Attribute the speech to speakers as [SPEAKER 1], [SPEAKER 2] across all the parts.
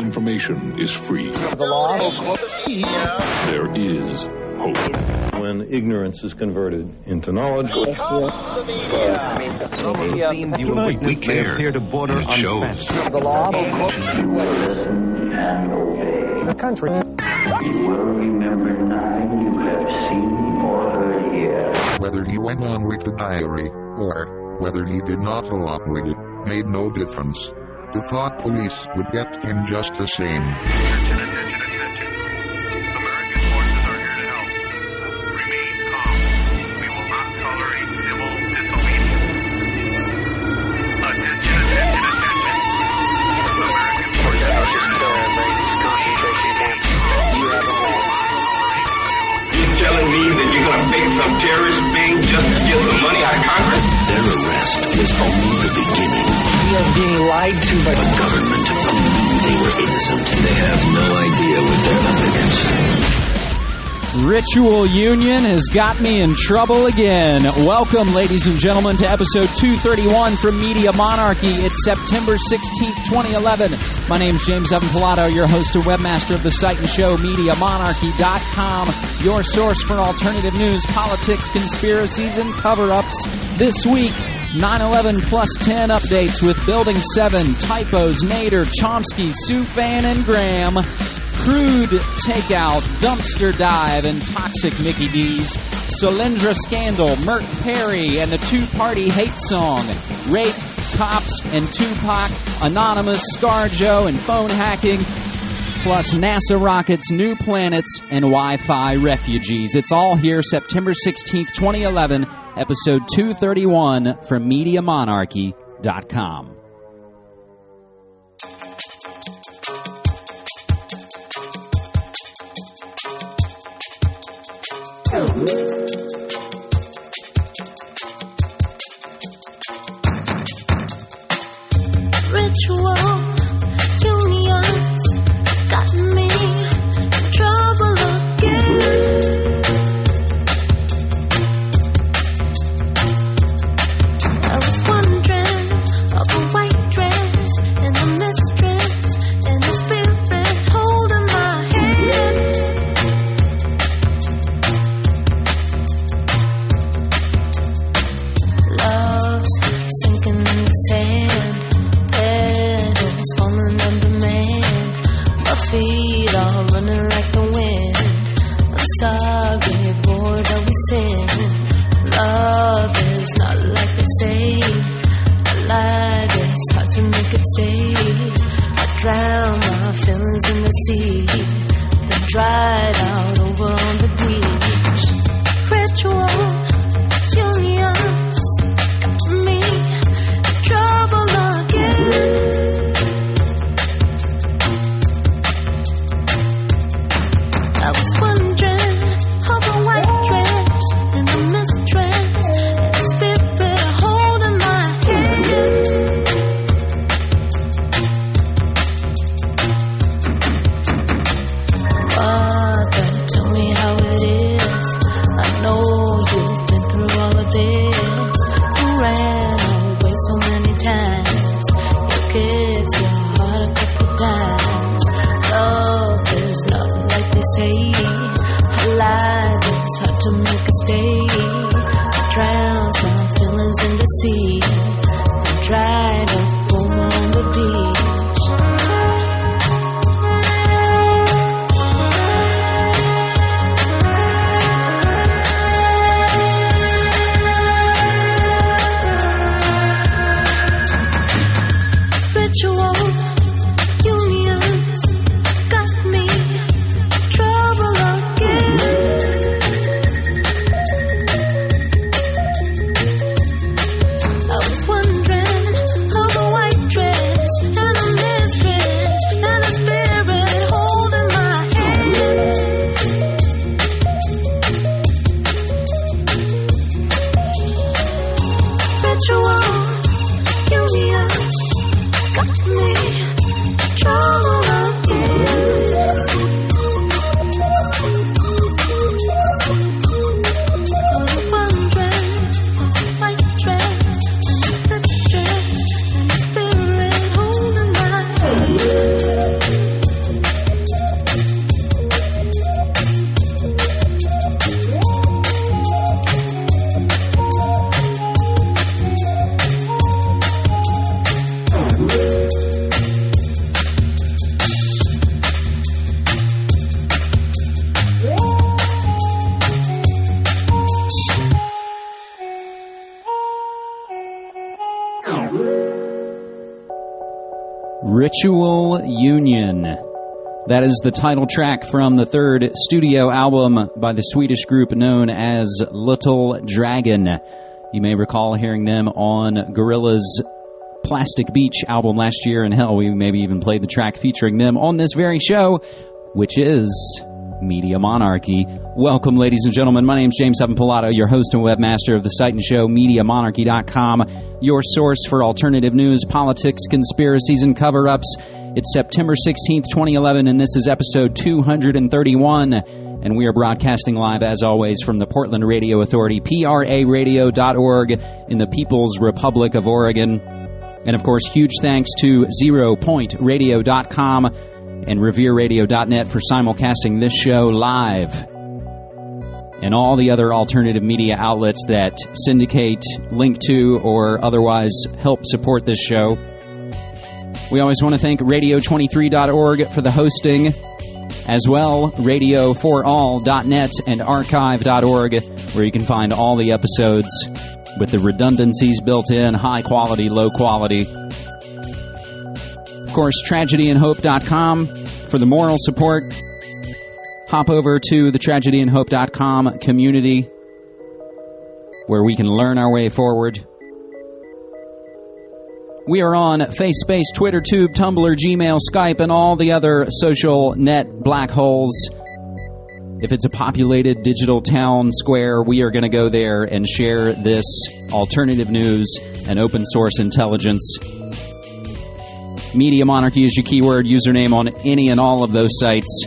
[SPEAKER 1] information is free.
[SPEAKER 2] The law.
[SPEAKER 1] There is hope.
[SPEAKER 3] When ignorance is converted into knowledge.
[SPEAKER 4] We care, and it shows.
[SPEAKER 2] The law.
[SPEAKER 5] The country.
[SPEAKER 6] You will remember nothing you have seen or heard here.
[SPEAKER 7] Whether he went on with the diary, or whether he did not go on with it, made no difference. The thought police would get him just the same.
[SPEAKER 8] Telling me that you're going to fix some terrorist thing just to steal some money out of Congress?
[SPEAKER 9] Their arrest was only the beginning.
[SPEAKER 2] We are being lied to by
[SPEAKER 9] the government who knew they were innocent. They have no idea what they're up against.
[SPEAKER 10] Ritual Union has got me in trouble again. Welcome, ladies and gentlemen, to episode 231 from Media Monarchy. It's September 16th, 2011. My name's James Evan Pilato, your host and webmaster of the site and show, MediaMonarchy.com, your source for alternative news, politics, conspiracies, and cover-ups. This week, 9/11 plus 10 updates with Building 7, Typos, Nader, Chomsky, Soufan, and Graham. Crude takeout, dumpster dive, and toxic Mickey D's. Solyndra scandal, Mert Perry, and a two-party hate song. Rape, cops, and Tupac. Anonymous, ScarJo, and phone hacking. Plus NASA rockets, new planets, and Wi-Fi refugees. It's all here September 16th, 2011, episode 231 from MediaMonarchy.com.
[SPEAKER 11] Ritual unions got me in trouble again. I was wondering of a white dress and the mistress and the spirit holding my hand. Love's sinking in the sand. Petals falling on demand. My feet are running like the wind. I'm sorry, bored of we sin. Love is not like they say. I lied, it's hard to make it stay. I drown my feelings in the sea. They dried out over on the beach. Ritual unions got me in trouble again. I was wondering of a white dress and the mistress and the spirit holding my hand. Father told me
[SPEAKER 10] Virtual Union. That is the title track from the third studio album by the Swedish group known as Little Dragon. You may recall hearing them on Gorillaz' Plastic Beach album last year, and hell, we maybe even played the track featuring them on this very show, which is Media Monarchy. Welcome, ladies and gentlemen. My name's James Evan Pilato, your host and webmaster of the site and show MediaMonarchy.com, your source for alternative news, politics, conspiracies, and cover-ups. It's September 16th, 2011, and this is episode 231, and we are broadcasting live, as always, from the Portland Radio Authority, PRAradio.org, in the People's Republic of Oregon. And, of course, huge thanks to ZeroPointRadio.com and RevereRadio.net for simulcasting this show live, and all the other alternative media outlets that syndicate, link to, or otherwise help support this show. We always want to thank Radio23.org for the hosting, as well Radio4All.net and Archive.org, where you can find all the episodes with the redundancies built in, high quality, low quality. Of course, TragedyandHope.com for the moral support. Hop over to the TragedyandHope.com community, where we can learn our way forward. We are on FaceSpace, Twitter, Tube, Tumblr, Gmail, Skype, and all the other social net black holes. If it's a populated digital town square, we are going to go there and share this alternative news and open source intelligence. Media Monarchy is your keyword username on any and all of those sites.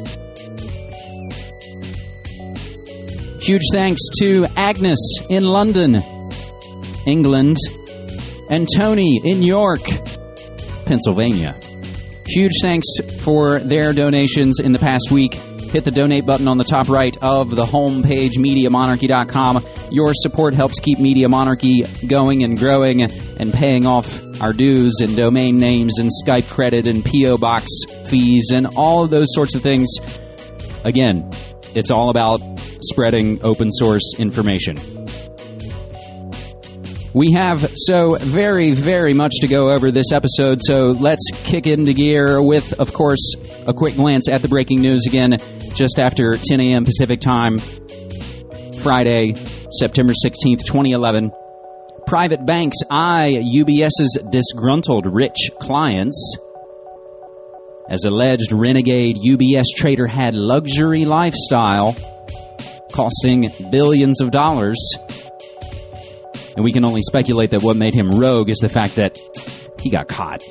[SPEAKER 10] Huge thanks to Agnes in London, England, and Tony in York, Pennsylvania. Huge thanks for their donations in the past week. Hit the donate button on the top right of the homepage, MediaMonarchy.com. Your support helps keep Media Monarchy going and growing and paying off our dues and domain names and Skype credit and P.O. Box fees and all of those sorts of things. Again, it's all about spreading open source information. We have so very, very much to go over this episode, so let's kick into gear with, of course, a quick glance at the breaking news again, just after 10 a.m. Pacific Time, Friday, September 16th, 2011. Private banks eye UBS's disgruntled rich clients, as alleged renegade UBS trader had luxury lifestyle costing billions of dollars. And we can only speculate that what made him rogue is the fact that he got caught.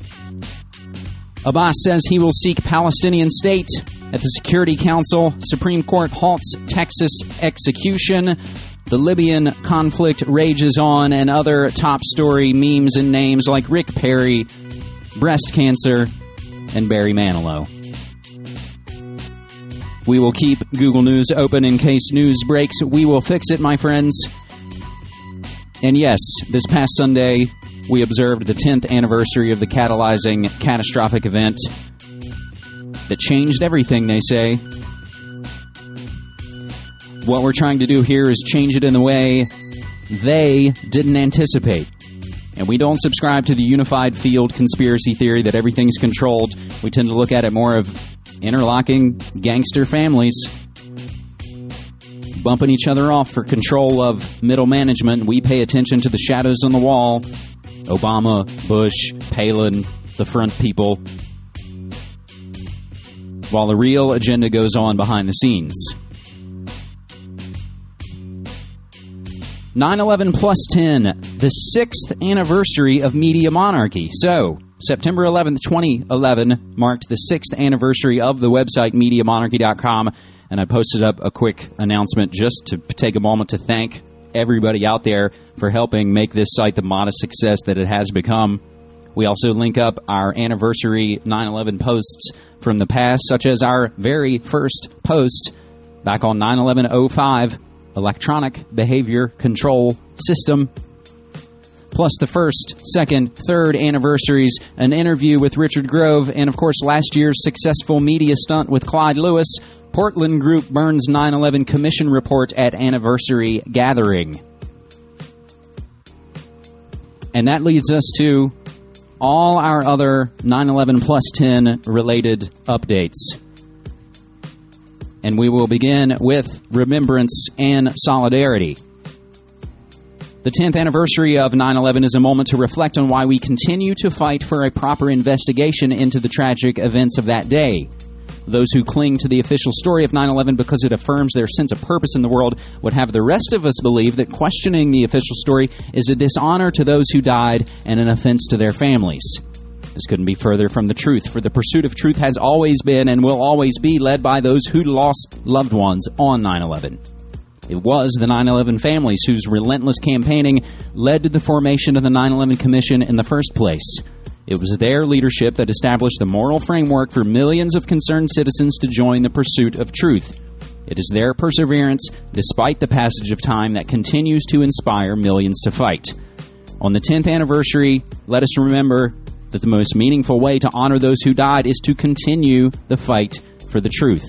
[SPEAKER 10] Abbas says he will seek Palestinian state at the Security Council. Supreme Court halts Texas execution. The Libyan conflict rages on, and other top story memes and names like Rick Perry, breast cancer, and Barry Manilow. We will keep Google News open in case news breaks. We will fix it, my friends. And yes, this past Sunday, we observed the 10th anniversary of the catalyzing catastrophic event that changed everything, they say. What we're trying to do here is change it in the way they didn't anticipate. And we don't subscribe to the unified field conspiracy theory that everything's controlled. We tend to look at it more of interlocking gangster families bumping each other off for control of middle management. We pay attention to the shadows on the wall. Obama, Bush, Palin, the front people. While the real agenda goes on behind the scenes. 9/11 plus 10, the 6th anniversary of Media Monarchy. So, September 11th, 2011 marked the 6th anniversary of the website MediaMonarchy.com. And I posted up a quick announcement just to take a moment to thank everybody out there for helping make this site the modest success that it has become. We also link up our anniversary 9/11 posts from the past, such as our very first post back on 9/11/05, Electronic Behavior Control System. Plus the first, second, third anniversaries, an interview with Richard Grove, and of course last year's successful media stunt with Clyde Lewis. Portland Group burns 9/11 Commission report at anniversary gathering. And that leads us to all our other 9/11 plus 10 related updates. And we will begin with remembrance and solidarity. The 10th anniversary of 9/11 is a moment to reflect on why we continue to fight for a proper investigation into the tragic events of that day. Those who cling to the official story of 9/11 because it affirms their sense of purpose in the world would have the rest of us believe that questioning the official story is a dishonor to those who died and an offense to their families. This couldn't be further from the truth, for the pursuit of truth has always been and will always be led by those who lost loved ones on 9/11. It was the 9/11 families whose relentless campaigning led to the formation of the 9/11 Commission in the first place. It was their leadership that established the moral framework for millions of concerned citizens to join the pursuit of truth. It is their perseverance, despite the passage of time, that continues to inspire millions to fight. On the 10th anniversary, let us remember that the most meaningful way to honor those who died is to continue the fight for the truth.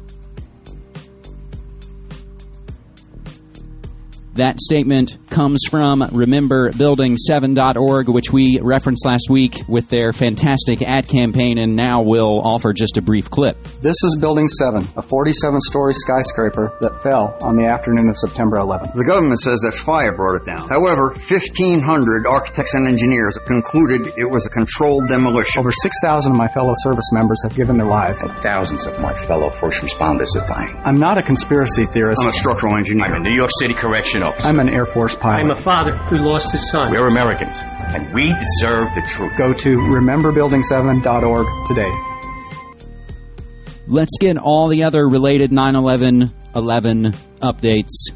[SPEAKER 10] That statement comes from RememberBuilding7.org, which we referenced last week with their fantastic ad campaign, and now we'll offer just a brief clip.
[SPEAKER 5] This is Building 7, a 47-story skyscraper that fell on the afternoon of September 11th.
[SPEAKER 12] The government says that fire brought it down. However, 1,500 architects and engineers concluded it was a controlled demolition.
[SPEAKER 5] Over 6,000 of my fellow service members have given their lives.
[SPEAKER 13] And thousands of my fellow first responders are dying.
[SPEAKER 5] I'm not a conspiracy theorist.
[SPEAKER 12] I'm a structural engineer.
[SPEAKER 8] I'm a New York City correction officer.
[SPEAKER 5] I'm an Air Force pilot.
[SPEAKER 14] I'm a father who lost his son.
[SPEAKER 8] We're Americans, and we deserve the truth.
[SPEAKER 5] Go to rememberbuilding7.org today.
[SPEAKER 10] Let's get all the other related 9/11 updates.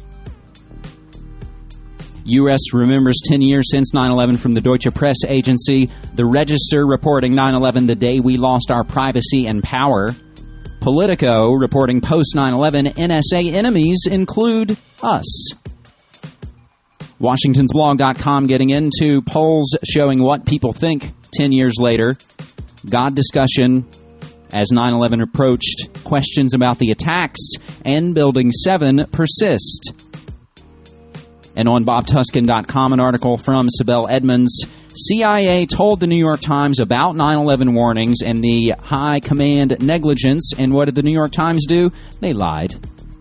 [SPEAKER 10] U.S. remembers 10 years since 9/11 from the Deutsche Press Agency. The Register reporting 9/11 the day we lost our privacy and power. Politico reporting post 9/11 NSA enemies include us. WashingtonsBlog.com getting into polls showing what people think 10 years later. God discussion as 9/11 approached. Questions about the attacks and Building 7 persist. And on BobTuscan.com, an article from Sibel Edmonds. CIA told the New York Times about 9/11 warnings and the high command negligence, and what did the New York Times do? They lied.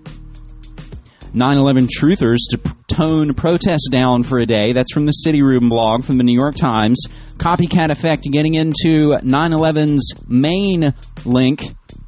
[SPEAKER 10] 9/11 truthers to tone protests down for a day. That's from the City Room blog from the New York Times. Copycat effect getting into 9/11's main link.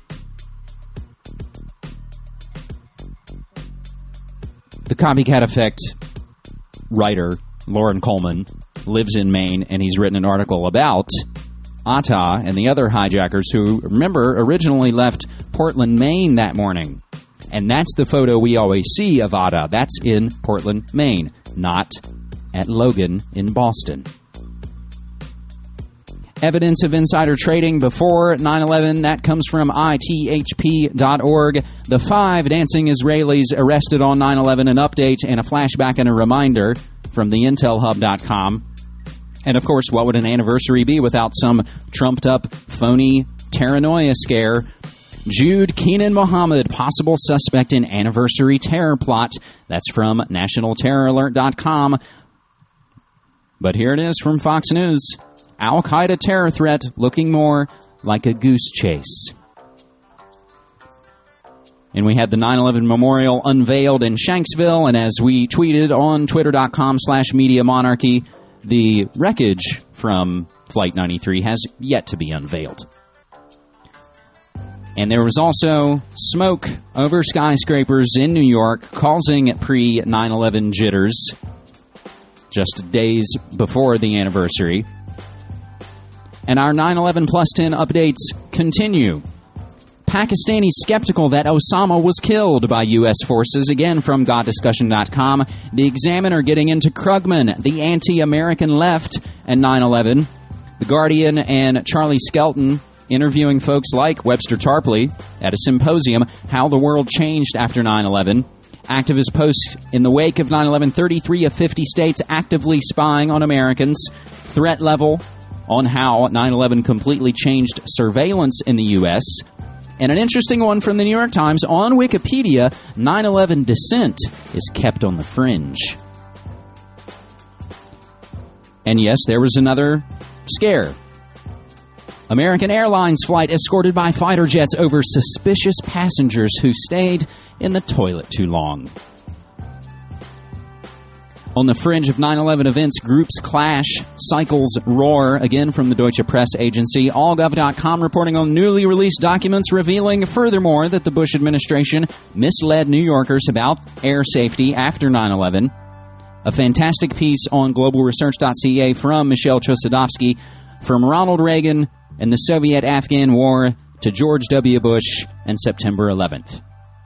[SPEAKER 10] The Copycat effect writer, Lauren Coleman, lives in Maine, and he's written an article about Atta and the other hijackers who, remember, originally left Portland, Maine that morning. And that's the photo we always see of Atta. That's in Portland, Maine, not at Logan in Boston. Evidence of insider trading before 9/11, that comes from ithp.org. The 5 dancing Israelis arrested on 9/11, an update and a flashback and a reminder from the intelhub.com. And of course, what would an anniversary be without some trumped-up, phony paranoia scare? Jude Keenan Mohammed, possible suspect in anniversary terror plot. That's from nationalterroralert.com. But here it is from Fox News. Al-Qaeda terror threat looking more like a goose chase. And we had the 9/11 memorial unveiled in Shanksville, and as we tweeted on twitter.com/MediaMonarchy, the wreckage from Flight 93 has yet to be unveiled. And there was also smoke over skyscrapers in New York, causing pre-9/11 jitters just days before the anniversary. And our 9/11 plus 10 updates continue. Pakistani skeptical that Osama was killed by U.S. forces, again from GodDiscussion.com. The Examiner getting into Krugman, the anti-American left, and 9/11. The Guardian and Charlie Skelton interviewing folks like Webster Tarpley at a symposium, How the World Changed After 9/11. Activist posts in the wake of 9/11, 33 of 50 states actively spying on Americans. Threat level on how 9/11 completely changed surveillance in the U.S., and an interesting one from the New York Times. On Wikipedia, 9/11 dissent is kept on the fringe. And yes, there was another scare. American Airlines flight escorted by fighter jets over suspicious passengers who stayed in the toilet too long. On the fringe of 9/11 events, groups clash, cycles roar, again from the Deutsche Press Agency. Allgov.com reporting on newly released documents revealing, furthermore, that the Bush administration misled New Yorkers about air safety after 9/11. A fantastic piece on globalresearch.ca from Michelle Chossudovsky, from Ronald Reagan and the Soviet-Afghan War to George W. Bush and September 11th.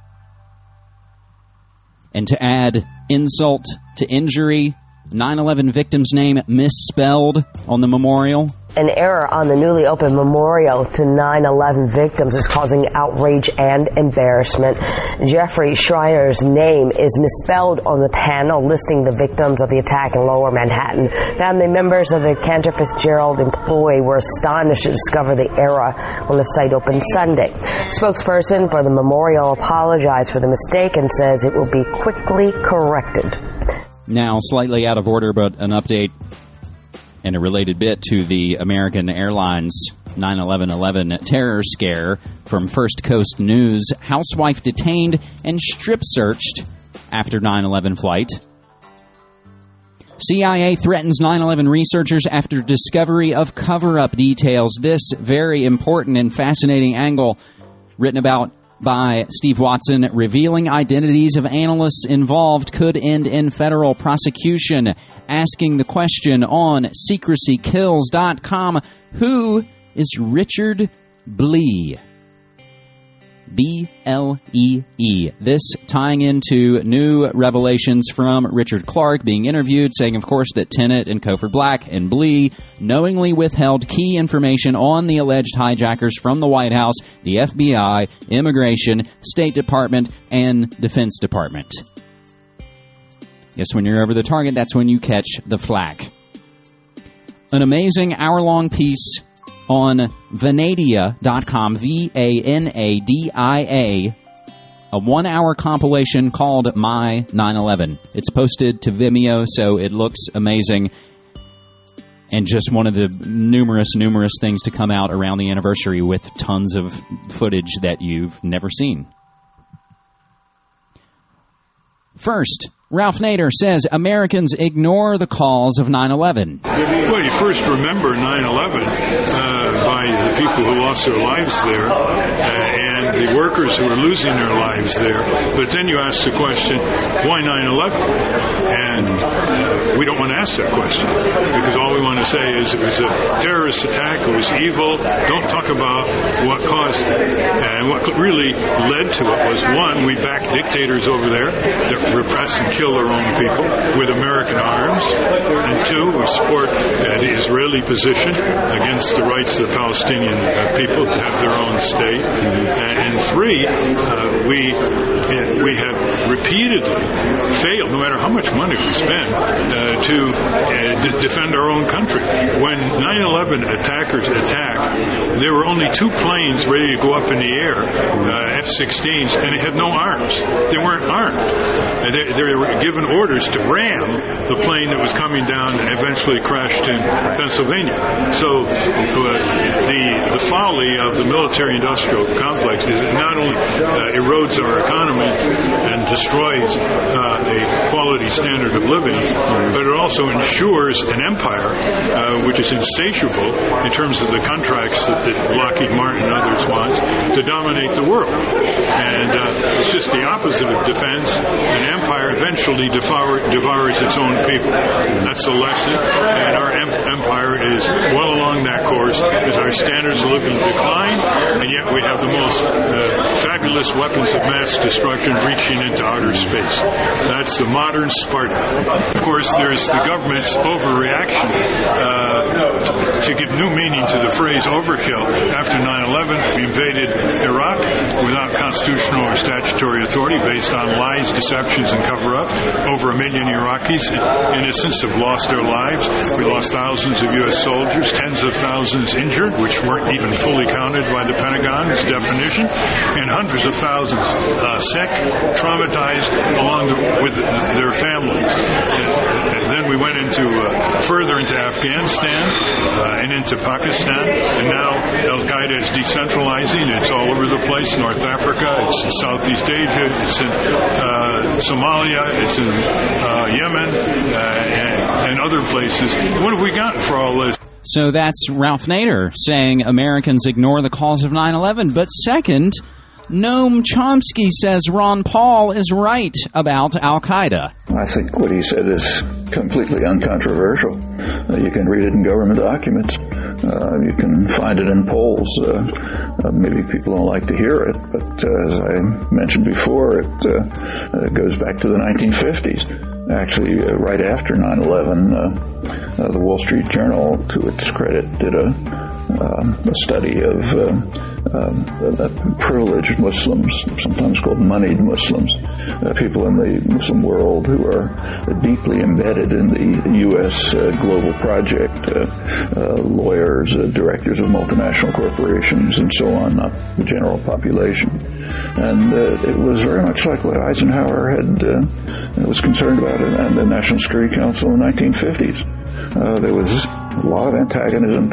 [SPEAKER 10] And to add insult to injury, 9/11 victim's name misspelled on the memorial.
[SPEAKER 15] An error on the newly opened memorial to 9/11 victims is causing outrage and embarrassment. Jeffrey Schreier's name is misspelled on the panel listing the victims of the attack in Lower Manhattan. Family members of the Cantor Fitzgerald employee were astonished to discover the error when the site opened Sunday. Spokesperson for the memorial apologized for the mistake and says it will be quickly corrected.
[SPEAKER 10] Now, slightly out of order, but an update and a related bit to the American Airlines 9/11 terror scare from First Coast News. Housewife detained and strip-searched after 9/11 flight. CIA threatens 9/11 researchers after discovery of cover-up details. This very important and fascinating angle written about by Steve Watson, revealing identities of analysts involved could end in federal prosecution. Asking the question on secrecykills.com, who is Richard Blee? B-L-E-E. This tying into new revelations from Richard Clark being interviewed, saying, of course, that Tenet and Cofer Black and Blee knowingly withheld key information on the alleged hijackers from the White House, the FBI, Immigration, State Department, and Defense Department. Yes, when you're over the target, that's when you catch the flak. An amazing hour-long piece on Vanadia.com, V-A-N-A-D-I-A, a 1-hour compilation called My 9/11. It's posted to Vimeo, so it looks amazing, and just one of the numerous things to come out around the anniversary with tons of footage that you've never seen. First, Ralph Nader says Americans ignore the calls of 9/11.
[SPEAKER 16] Well, you first remember 9/11 by the people who lost their lives there and the workers who are losing their lives there. But then you ask the question, why 9/11? And we don't want to ask that question because all we want to say is it was a terrorist attack, it was evil. Don't talk about what caused it. And what really led to it was, one, we backed dictators over there that repress and kill their own people with American arms, and two, we support the Israeli position against the rights of the Palestinian people to have their own state, and three, we have repeatedly failed, no matter how much money we spend, to defend our own country. When 9/11 attackers attacked, there were only 2 planes ready to go up in the air, F-16s, and they had no arms. They weren't armed. They were given orders to ram the plane that was coming down and eventually crashed in Pennsylvania. So the folly of the military-industrial complex is it not only erodes our economy and destroys a quality standard of living, but it also ensures an empire which is insatiable in terms of the contracts that Lockheed Martin and others want to dominate the world. And it's just the opposite of defense. An empire eventually devours its own people. That's the lesson. And our empire is well along that course as our standards of living decline, and yet we have the most fabulous weapons of mass destruction reaching into outer space. That's the modern Sparta. Of course, there's the government's overreaction to give new meaning to the phrase overkill. After 9/11, we invaded Iraq without constitutional or statutory authority based on lies, deceptions, and cover-up. Over 1 million Iraqis, innocents, have lost their lives. We lost thousands of U.S. soldiers, tens of thousands injured, which weren't even fully counted by the Pentagon's definition, and hundreds of thousands sick, traumatized, along with their families. And then we went further into Afghanistan and into Pakistan, and now Al-Qaeda is decentralizing. It's all over the place. North Africa, it's in Southeast Asia, it's in Somalia, it's in Yemen, and other places. What have we gotten for all this?
[SPEAKER 10] So that's Ralph Nader saying Americans ignore the calls of 9/11. But second, Noam Chomsky says Ron Paul is right about Al-Qaeda.
[SPEAKER 17] I think what he said is completely uncontroversial. You can read it in government documents. You can find it in polls. Maybe people don't like to hear it, but as I mentioned before, it goes back to the 1950s. Actually, right after 9/11, the Wall Street Journal, to its credit, did a study of privileged Muslims, sometimes called moneyed Muslims, people in the Muslim world who are deeply embedded in the U.S. global project, lawyers, directors of multinational corporations, and so on, not the general population. And it was very much like what Eisenhower was concerned about in the National Security Council in the 1950s. There was a lot of antagonism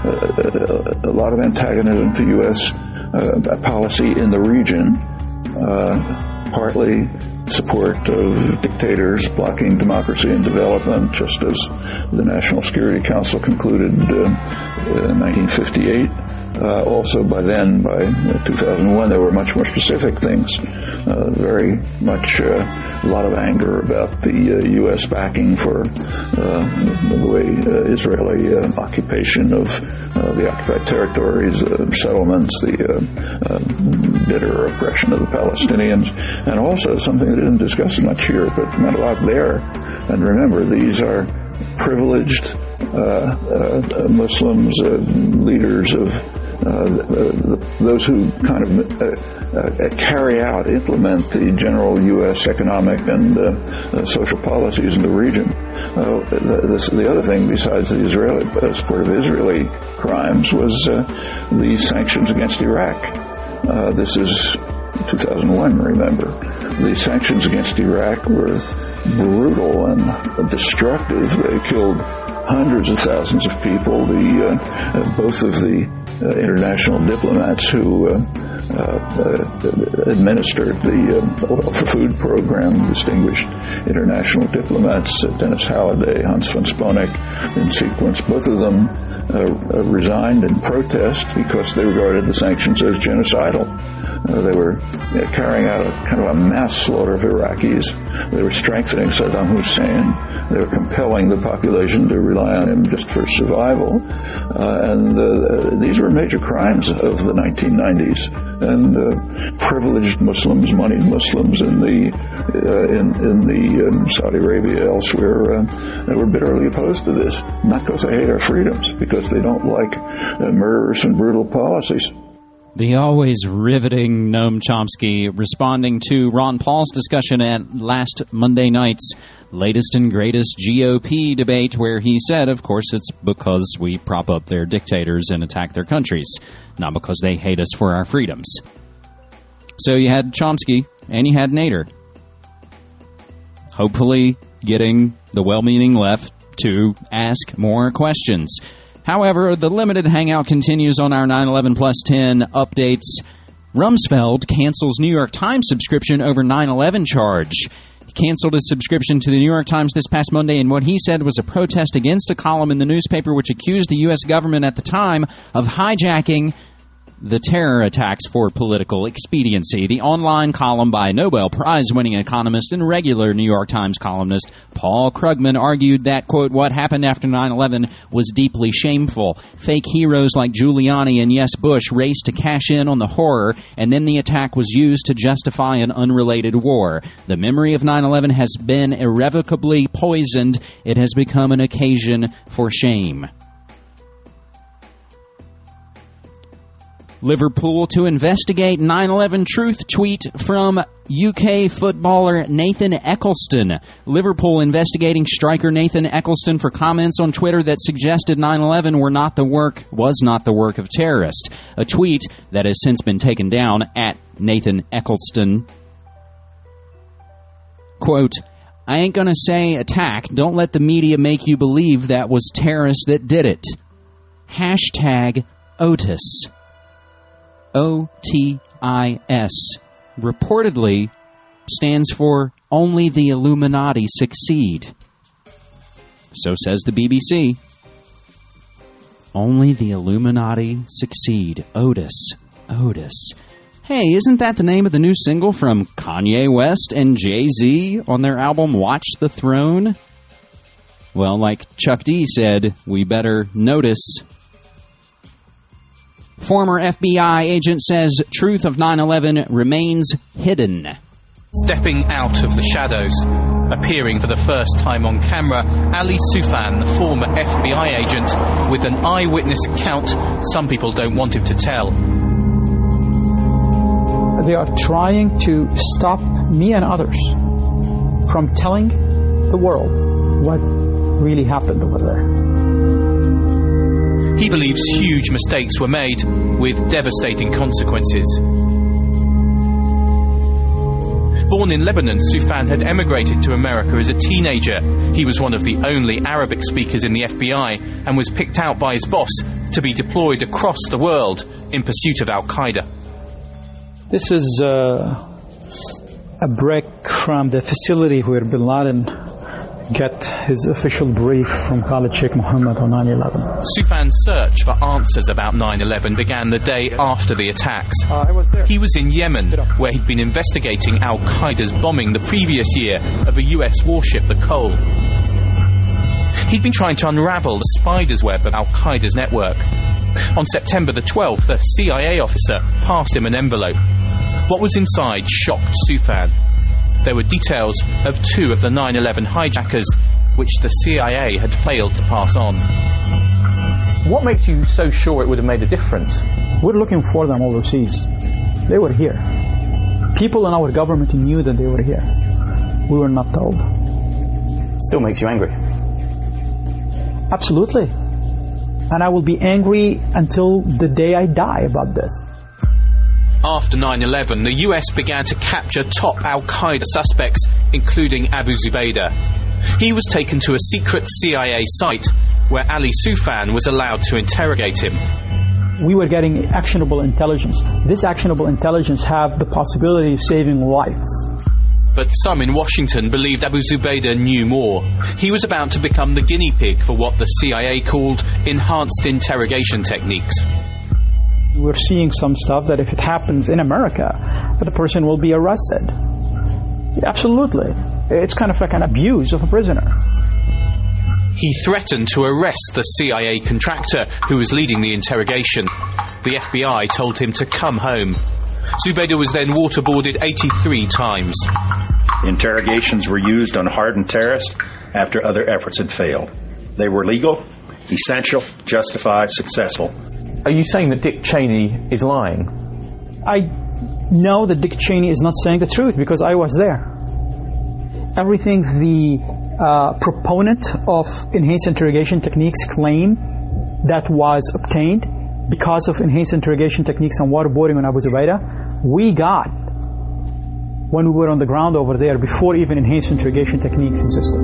[SPEAKER 17] to U.S. Policy in the region, partly support of dictators blocking democracy and development, just as the National Security Council concluded in 1958. Also, by 2001, there were much more specific things. Very much a lot of anger about the U.S. backing for the way Israeli occupation of the occupied territories, settlements, the bitter oppression of the Palestinians, and also something that isn't discussed much here, but meant a lot there. And remember, these are privileged Muslims, leaders of those who kind of implement the general U.S. economic and social policies in the region. The other thing, besides the Israeli support of Israeli crimes, was the sanctions against Iraq. This is 2001, remember. The sanctions against Iraq were brutal and destructive. They killed hundreds of thousands of people. Both of the international diplomats who administered the Oil for Food program, distinguished international diplomats, Dennis Halliday, Hans von Sponeck, in sequence, both of them resigned in protest because they regarded the sanctions as genocidal. They were carrying out a kind of a mass slaughter of Iraqis. They were strengthening Saddam Hussein. They were compelling the population to rely on him just for survival. And these were major crimes of the 1990s. And privileged Muslims, moneyed Muslims in Saudi Arabia, elsewhere, were bitterly opposed to this. Not because they hate our freedoms, because they don't like murderous and brutal policies.
[SPEAKER 10] The always riveting Noam Chomsky responding to Ron Paul's discussion at last Monday night's latest and greatest GOP debate, where he said, of course, it's because we prop up their dictators and attack their countries, not because they hate us for our freedoms. So you had Chomsky and you had Nader, hopefully getting the well-meaning left to ask more questions. However, the limited hangout continues on our 9/11 plus 10 updates. Rumsfeld cancels New York Times subscription over 9/11 charge. He canceled his subscription to the New York Times this past Monday in what he said was a protest against a column in the newspaper which accused the U.S. government at the time of hijacking the terror attacks for political expediency. The online column by Nobel Prize-winning economist and regular New York Times columnist Paul Krugman argued that, quote, what happened after 9/11 was deeply shameful. Fake heroes like Giuliani and yes, Bush raced to cash in on the horror, and then the attack was used to justify an unrelated war. The memory of 9/11 has been irrevocably poisoned. It has become an occasion for shame. Liverpool to investigate 9/11 truth tweet from UK footballer Nathan Eccleston. Liverpool investigating striker Nathan Eccleston for comments on Twitter that suggested 9/11 was not the work of terrorists. A tweet that has since been taken down at Nathan Eccleston. Quote, I ain't gonna say attack. Don't let the media make you believe that was terrorists that did it. Hashtag Otis. O-T-I-S. Reportedly stands for Only the Illuminati Succeed. So says the BBC. Only the Illuminati Succeed. Otis. Otis. Hey, isn't that the name of the new single from Kanye West and Jay-Z on their album Watch the Throne? Well, like Chuck D said, we better notice. Former FBI agent says truth of 9/11 remains hidden.
[SPEAKER 18] Stepping out of the shadows, appearing for the first time on camera, Ali Soufan, the former FBI agent, with an eyewitness account some people don't want him to tell.
[SPEAKER 19] They are trying to stop me and others from telling the world what really happened over there.
[SPEAKER 18] He believes huge mistakes were made with devastating consequences. Born in Lebanon, Soufan had emigrated to America as a teenager. He was one of the only Arabic speakers in the FBI and was picked out by his boss to be deployed across the world in pursuit of Al-Qaeda.
[SPEAKER 19] This is a break from the facility where bin Laden got his official brief from Khalid Sheikh Mohammed on 9/11.
[SPEAKER 18] Soufan's search for answers about 9/11 began the day after the attacks.
[SPEAKER 19] I was there.
[SPEAKER 18] He was in Yemen, where he'd been investigating Al-Qaeda's bombing the previous year of a US warship, the Cole. He'd been trying to unravel the spider's web of Al-Qaeda's network. On September the 12th, a CIA officer passed him an envelope. What was inside shocked Soufan. There were details of 2 of the 9/11 hijackers, which the CIA had failed to pass on.
[SPEAKER 20] What makes you so sure it would have made a difference?
[SPEAKER 19] We're looking for them overseas. They were here. People in our government knew that they were here. We were not told.
[SPEAKER 20] Still makes you angry.
[SPEAKER 19] Absolutely. And I will be angry until the day I die about this.
[SPEAKER 18] After 9/11, the US began to capture top Al-Qaeda suspects, including Abu Zubaydah. He was taken to a secret CIA site where Ali Soufan was allowed to interrogate him.
[SPEAKER 19] We were getting actionable intelligence. This actionable intelligence had the possibility of saving lives.
[SPEAKER 18] But some in Washington believed Abu Zubaydah knew more. He was about to become the guinea pig for what the CIA called enhanced interrogation techniques.
[SPEAKER 19] We're seeing some stuff that if it happens in America, the person will be arrested. Absolutely. It's kind of like an abuse of a prisoner.
[SPEAKER 18] He threatened to arrest the CIA contractor who was leading the interrogation. The FBI told him to come home. Zubaydah was then waterboarded 83 times.
[SPEAKER 21] Interrogations were used on hardened terrorists after other efforts had failed. They were legal, essential, justified, successful.
[SPEAKER 20] Are you saying that Dick Cheney is lying?
[SPEAKER 19] I know that Dick Cheney is not saying the truth because I was there. Everything the proponent of enhanced interrogation techniques claim that was obtained because of enhanced interrogation techniques and waterboarding on Abu Zubaydah, we got when we were on the ground over there before even enhanced interrogation techniques existed.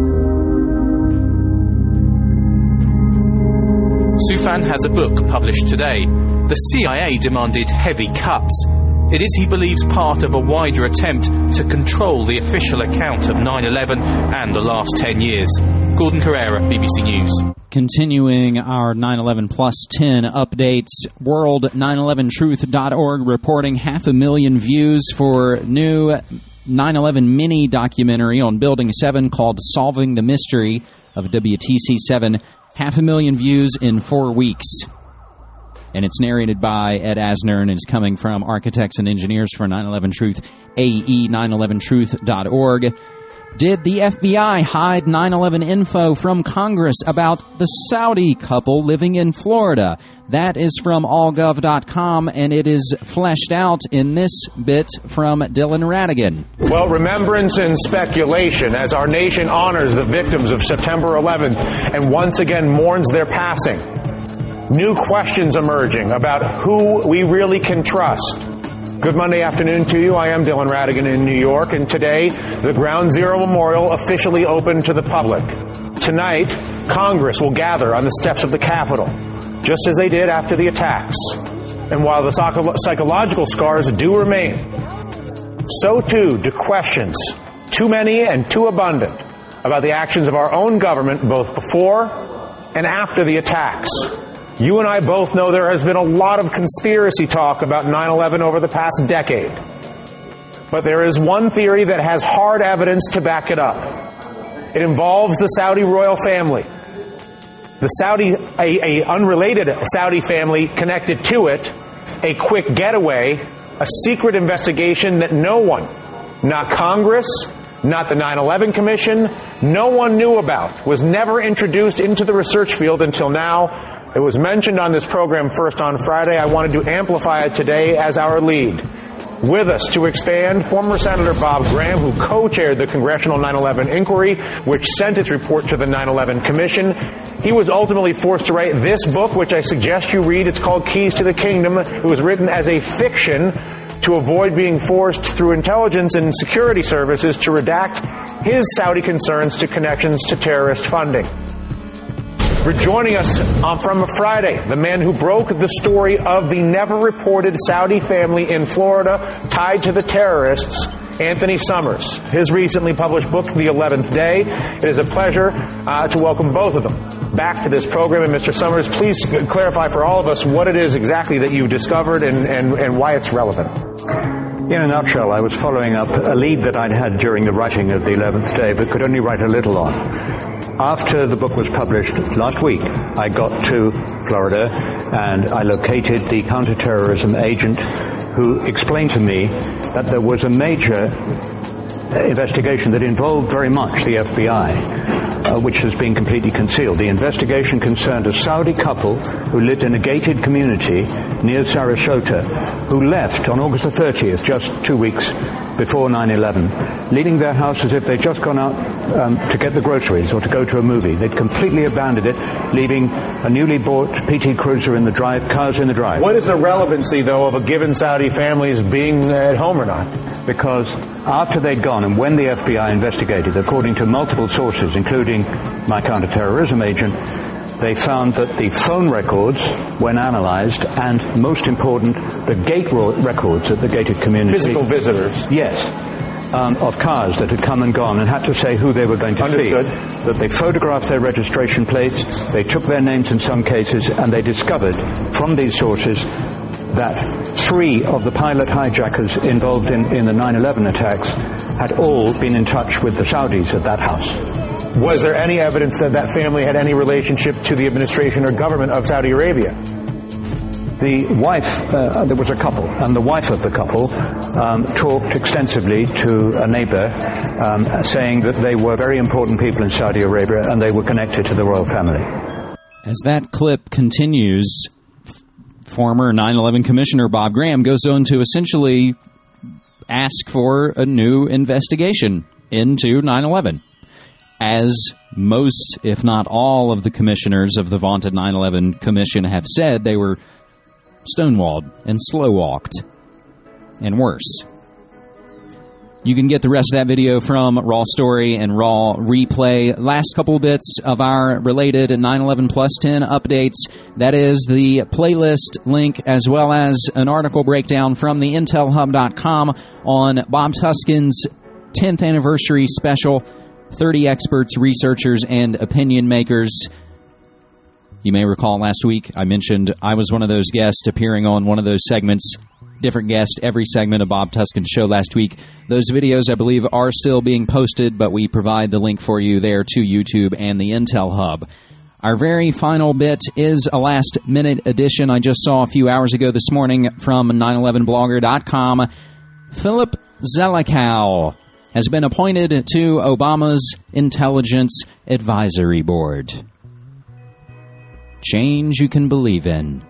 [SPEAKER 18] Soufan has a book published today. The CIA demanded heavy cuts. It is, he believes, part of a wider attempt to control the official account of 9/11 and the last 10 years. Gordon Carrera, BBC News.
[SPEAKER 10] Continuing our 9/11 plus 10 updates, world911truth.org reporting 500,000 views for new 9/11 mini documentary on Building 7 called Solving the Mystery of WTC-7. 500,000 views in 4 weeks. And it's narrated by Ed Asner and is coming from Architects and Engineers for 9/11 Truth, AE911truth.org. Did the FBI hide 9/11 info from Congress about the Saudi couple living in Florida? That is from allgov.com, and it is fleshed out in this bit from Dylan Radigan.
[SPEAKER 1] Well, remembrance and speculation as our nation honors the victims of September 11th and once again mourns their passing. New questions emerging about who we really can trust. Good Monday afternoon to you. I am Dylan Radigan in New York, and today the Ground Zero Memorial officially opened to the public. Tonight, Congress will gather on the steps of the Capitol, just as they did after the attacks. And while the psychological scars do remain, so too do questions, too many and too abundant, about the actions of our own government both before and after the attacks. You and I both know there has been a lot of conspiracy talk about 9/11 over the past decade. But there is one theory that has hard evidence to back it up. It involves the Saudi royal family. The Saudi, a unrelated Saudi family connected to it, a quick getaway, a secret investigation that no one, not Congress, not the 9/11 Commission, no one knew about, was never introduced into the research field until now. It was mentioned on this program first on Friday. I wanted to amplify it today as our lead. With us to expand, former Senator Bob Graham, who co-chaired the Congressional 9/11 Inquiry, which sent its report to the 9/11 Commission. He was ultimately forced to write this book, which I suggest you read. It's called Keys to the Kingdom. It was written as a fiction to avoid being forced through intelligence and security services to redact his Saudi concerns to connections to terrorist funding. For joining us from Friday, the man who broke the story of the never-reported Saudi family in Florida tied to the terrorists, Anthony Summers. His recently published book, The 11th Day. It is a pleasure to welcome both of them back to this program. And Mr. Summers, please clarify for all of us what it is exactly that you discovered and why it's relevant.
[SPEAKER 22] In a nutshell, I was following up a lead that I'd had during the writing of The 11th Day, but could only write a little on. After the book was published last week, I got to Florida and I located the counterterrorism agent who explained to me that there was a major investigation that involved very much the FBI, which has been completely concealed. The investigation concerned a Saudi couple who lived in a gated community near Sarasota, who left on August the 30th, just 2 weeks before 9/11, leaving their house as if they'd just gone out to get the groceries or to go to a movie. They'd completely abandoned it, leaving a newly bought PT Cruiser in the drive, cars in the drive.
[SPEAKER 1] What is the relevancy, though, of a given Saudi family's being at home or not?
[SPEAKER 22] Because after they'd gone and when the FBI investigated, according to multiple sources, including my counterterrorism agent, they found that the phone records, when analyzed, and most important, the gate records at the gated community.
[SPEAKER 1] Physical visitors.
[SPEAKER 22] Yes. Of cars that had come and gone and had to say who they were going to
[SPEAKER 1] Understood.
[SPEAKER 22] see. That they photographed their registration plates, they took their names in some cases, and they discovered from these sources that 3 of the pilot hijackers involved in the 9/11 attacks had all been in touch with the Saudis at that house.
[SPEAKER 1] Was there any evidence that that family had any relationship to the administration or government of Saudi Arabia?
[SPEAKER 22] The wife, there was a couple, and the wife of the couple talked extensively to a neighbor, saying that they were very important people in Saudi Arabia and they were connected to the royal family.
[SPEAKER 10] As that clip continues, former 9/11 Commissioner Bob Graham goes on to essentially ask for a new investigation into 9/11. As most, if not all, of the commissioners of the vaunted 9/11 Commission have said, they were stonewalled and slow-walked, and worse. You can get the rest of that video from Raw Story and Raw Replay. Last couple bits of our related 9/11 Plus 10 updates. That is the playlist link as well as an article breakdown from the intelhub.com on Bob Tuskin's 10th anniversary special, 30 experts, researchers, and opinion makers. You may recall last week I mentioned I was one of those guests appearing on one of those segments. Different guest every segment of Bob Tuskin's show last week. Those videos, I believe, are still being posted, but we provide the link for you there to YouTube and the Intel Hub. Our very final bit is a last-minute edition I just saw a few hours ago this morning from 911blogger.com. Philip Zelikow has been appointed to Obama's Intelligence Advisory Board. Change you can believe in.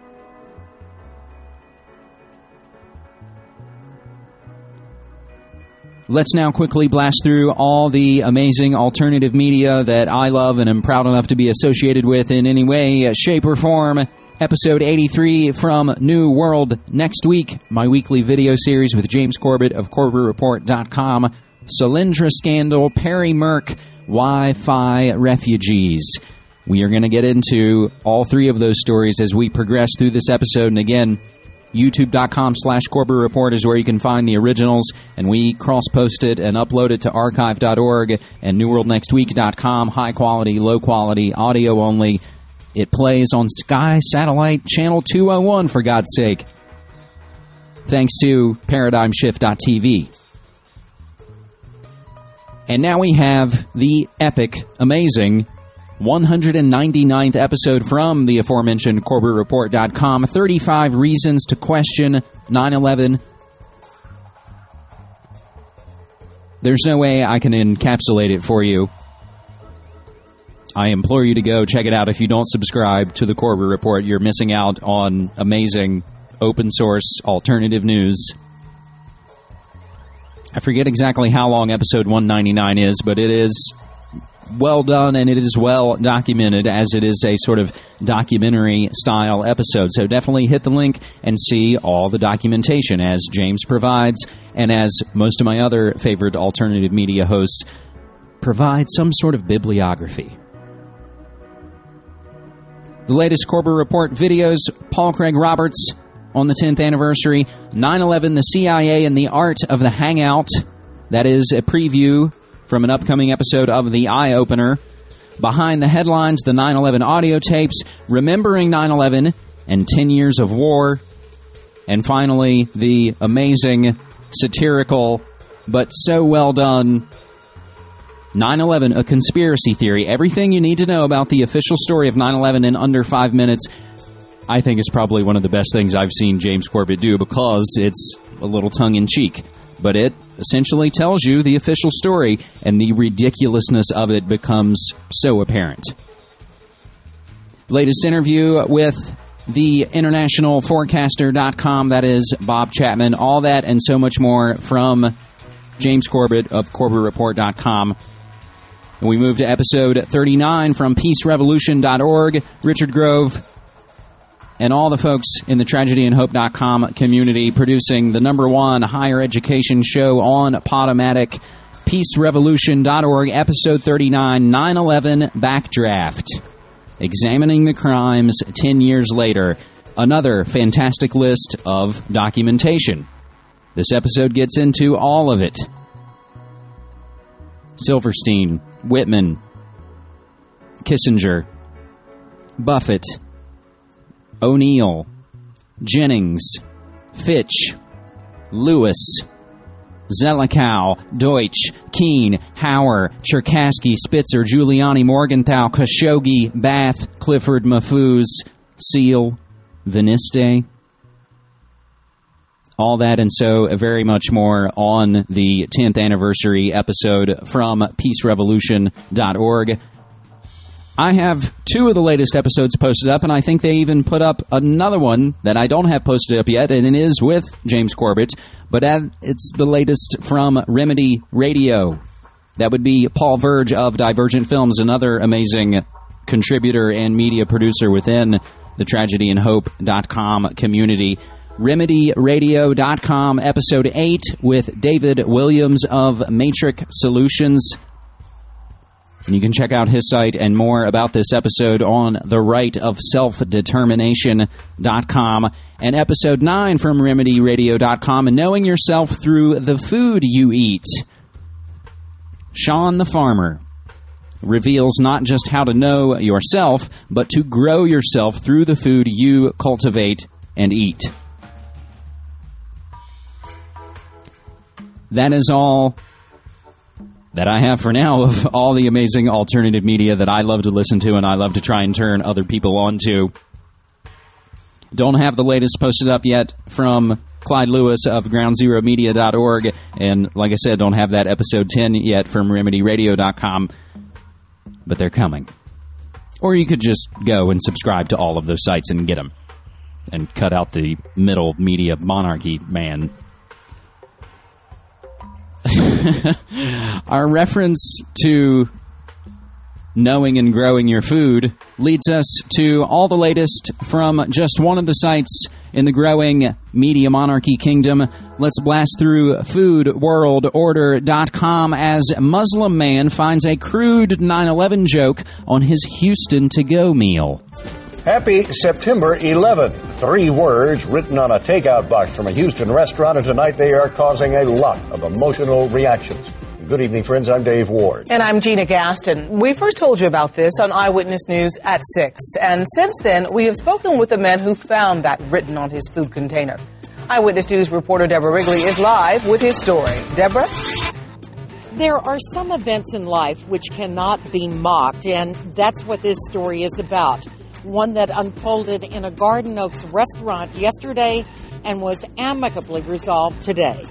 [SPEAKER 10] Let's now quickly blast through all the amazing alternative media that I love and am proud enough to be associated with in any way, shape, or form. Episode 83 from New World next week, my weekly video series with James Corbett of CorbettReport.com. Solyndra scandal, Perry Merck, Wi-Fi refugees. We are going to get into all three of those stories as we progress through this episode. And again, YouTube.com/Corbett Report is where you can find the originals, and we cross-post it and upload it to archive.org and newworldnextweek.com. High quality, low quality, audio only. It plays on Sky Satellite Channel 201, for God's sake. Thanks to ParadigmShift.tv. And now we have the epic, amazing 199th episode from the aforementioned CorbettReport.com, 35 Reasons to Question 9/11. There's no way I can encapsulate it for you. I implore you to go check it out. If you don't subscribe to the Corbett Report, you're missing out on amazing open source alternative news. I forget exactly how long episode 199 is, but it is well done, and it is well documented, as it is a sort of documentary-style episode. So definitely hit the link and see all the documentation, as James provides, and as most of my other favorite alternative media hosts provide some sort of bibliography. The latest Corbett Report videos, Paul Craig Roberts on the 10th anniversary, 9/11, the CIA and the Art of the Hangout. That is a preview from an upcoming episode of The Eye Opener. Behind the Headlines, the 9/11 audio tapes, Remembering 9/11 and 10 Years of War. And finally, the amazing, satirical, but so well done 9/11, A Conspiracy Theory. Everything you need to know about the official story of 9/11 in under 5 minutes. I think is probably one of the best things I've seen James Corbett do, because it's a little tongue-in-cheek. But it essentially tells you the official story, and the ridiculousness of it becomes so apparent. Latest interview with the internationalforecaster.com, that is Bob Chapman. All that and so much more from James Corbett of CorbettReport.com. And we move to episode 39 from PeaceRevolution.org. Richard Grove and all the folks in the TragedyAndHope.com community producing the #1 higher education show on Podomatic. PeaceRevolution.org, episode 39, 9/11 Backdraft. Examining the crimes 10 years later. Another fantastic list of documentation. This episode gets into all of it. Silverstein, Whitman, Kissinger, Buffett, O'Neill, Jennings, Fitch, Lewis, Zelikow, Deutsch, Keene, Hauer, Cherkasky, Spitzer, Giuliani, Morgenthau, Khashoggi, Bath, Clifford, Mahfouz, Seal, Viniste. All that and so very much more on the 10th anniversary episode from PeaceRevolution.org. I have 2 of the latest episodes posted up, and I think they even put up another one that I don't have posted up yet, and it is with James Corbett, but it's the latest from Remedy Radio. That would be Paul Verge of Divergent Films, another amazing contributor and media producer within the TragedyAndHope.com community. RemedyRadio.com, episode 8 with David Williams of Matrix Solutions. And you can check out his site and more about this episode on therightofselfdetermination.com. And episode 9 from RemedyRadio.com, and knowing yourself through the food you eat. Sean the Farmer reveals not just how to know yourself, but to grow yourself through the food you cultivate and eat. That is all that I have for now of all the amazing alternative media that I love to listen to and I love to try and turn other people on to. Don't have the latest posted up yet from Clyde Lewis of GroundZeroMedia.org. And like I said, don't have that episode 10 yet from RemedyRadio.com, but they're coming. Or you could just go and subscribe to all of those sites and get them. And cut out the middle media monarchy man. Our reference to knowing and growing your food leads us to all the latest from just one of the sites in the growing media monarchy kingdom. Let's blast through foodworldorder.com as Muslim man finds a crude 9/11 joke on his Houston to-go meal.
[SPEAKER 3] Happy September 11th. 3 words written on a takeout box from a Houston restaurant, and tonight they are causing a lot of emotional reactions. Good evening, friends. I'm Dave Ward.
[SPEAKER 4] And I'm Gina Gaston. We first told you about this on Eyewitness News at 6. And since then, we have spoken with the man who found that written on his food container. Eyewitness News reporter Deborah Wrigley is live with his story. Deborah?
[SPEAKER 23] There are some events in life which cannot be mocked, and that's what this story is about. One that unfolded in a Garden Oaks restaurant yesterday and was amicably resolved today.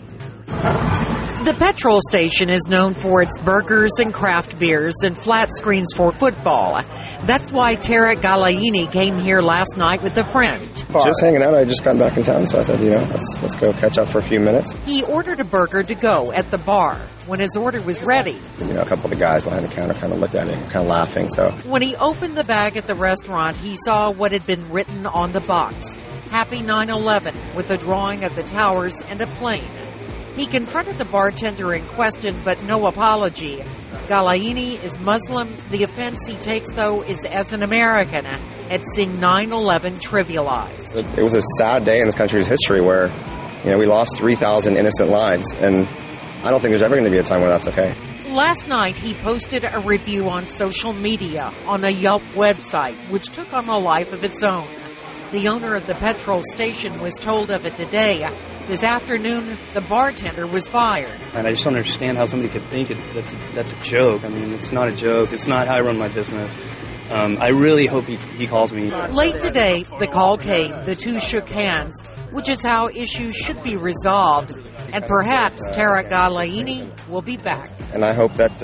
[SPEAKER 23] The petrol station is known for its burgers and craft beers and flat screens for football. That's why Tarek Galaini came here last night with a friend.
[SPEAKER 24] Just hanging out. I just got back in town, so I said, let's go catch up for a few minutes.
[SPEAKER 23] He ordered a burger to go at the bar. When his order was ready,
[SPEAKER 24] a couple of the guys behind the counter kind of looked at him, kind of laughing. So
[SPEAKER 23] when he opened the bag at the restaurant, he saw what had been written on the box: Happy 9/11, with a drawing of the towers and a plane. He confronted the bartender in question, but no apology. Galaini is Muslim. The offense he takes, though, is as an American at seeing 9/11 trivialized.
[SPEAKER 24] It was a sad day in this country's history where, we lost 3,000 innocent lives, and I don't think there's ever going to be a time when that's okay.
[SPEAKER 23] Last night, he posted a review on social media on a Yelp website, which took on a life of its own. The owner of the petrol station was told of it today. This afternoon, the bartender was fired.
[SPEAKER 25] And I just don't understand how somebody could think that's a joke. I mean, it's not a joke. It's not how I run my business. I really hope he calls me.
[SPEAKER 23] Late today, the call came. The two shook hands, which is how issues should be resolved. And perhaps Tarek Galaini will be back.
[SPEAKER 24] And I hope that,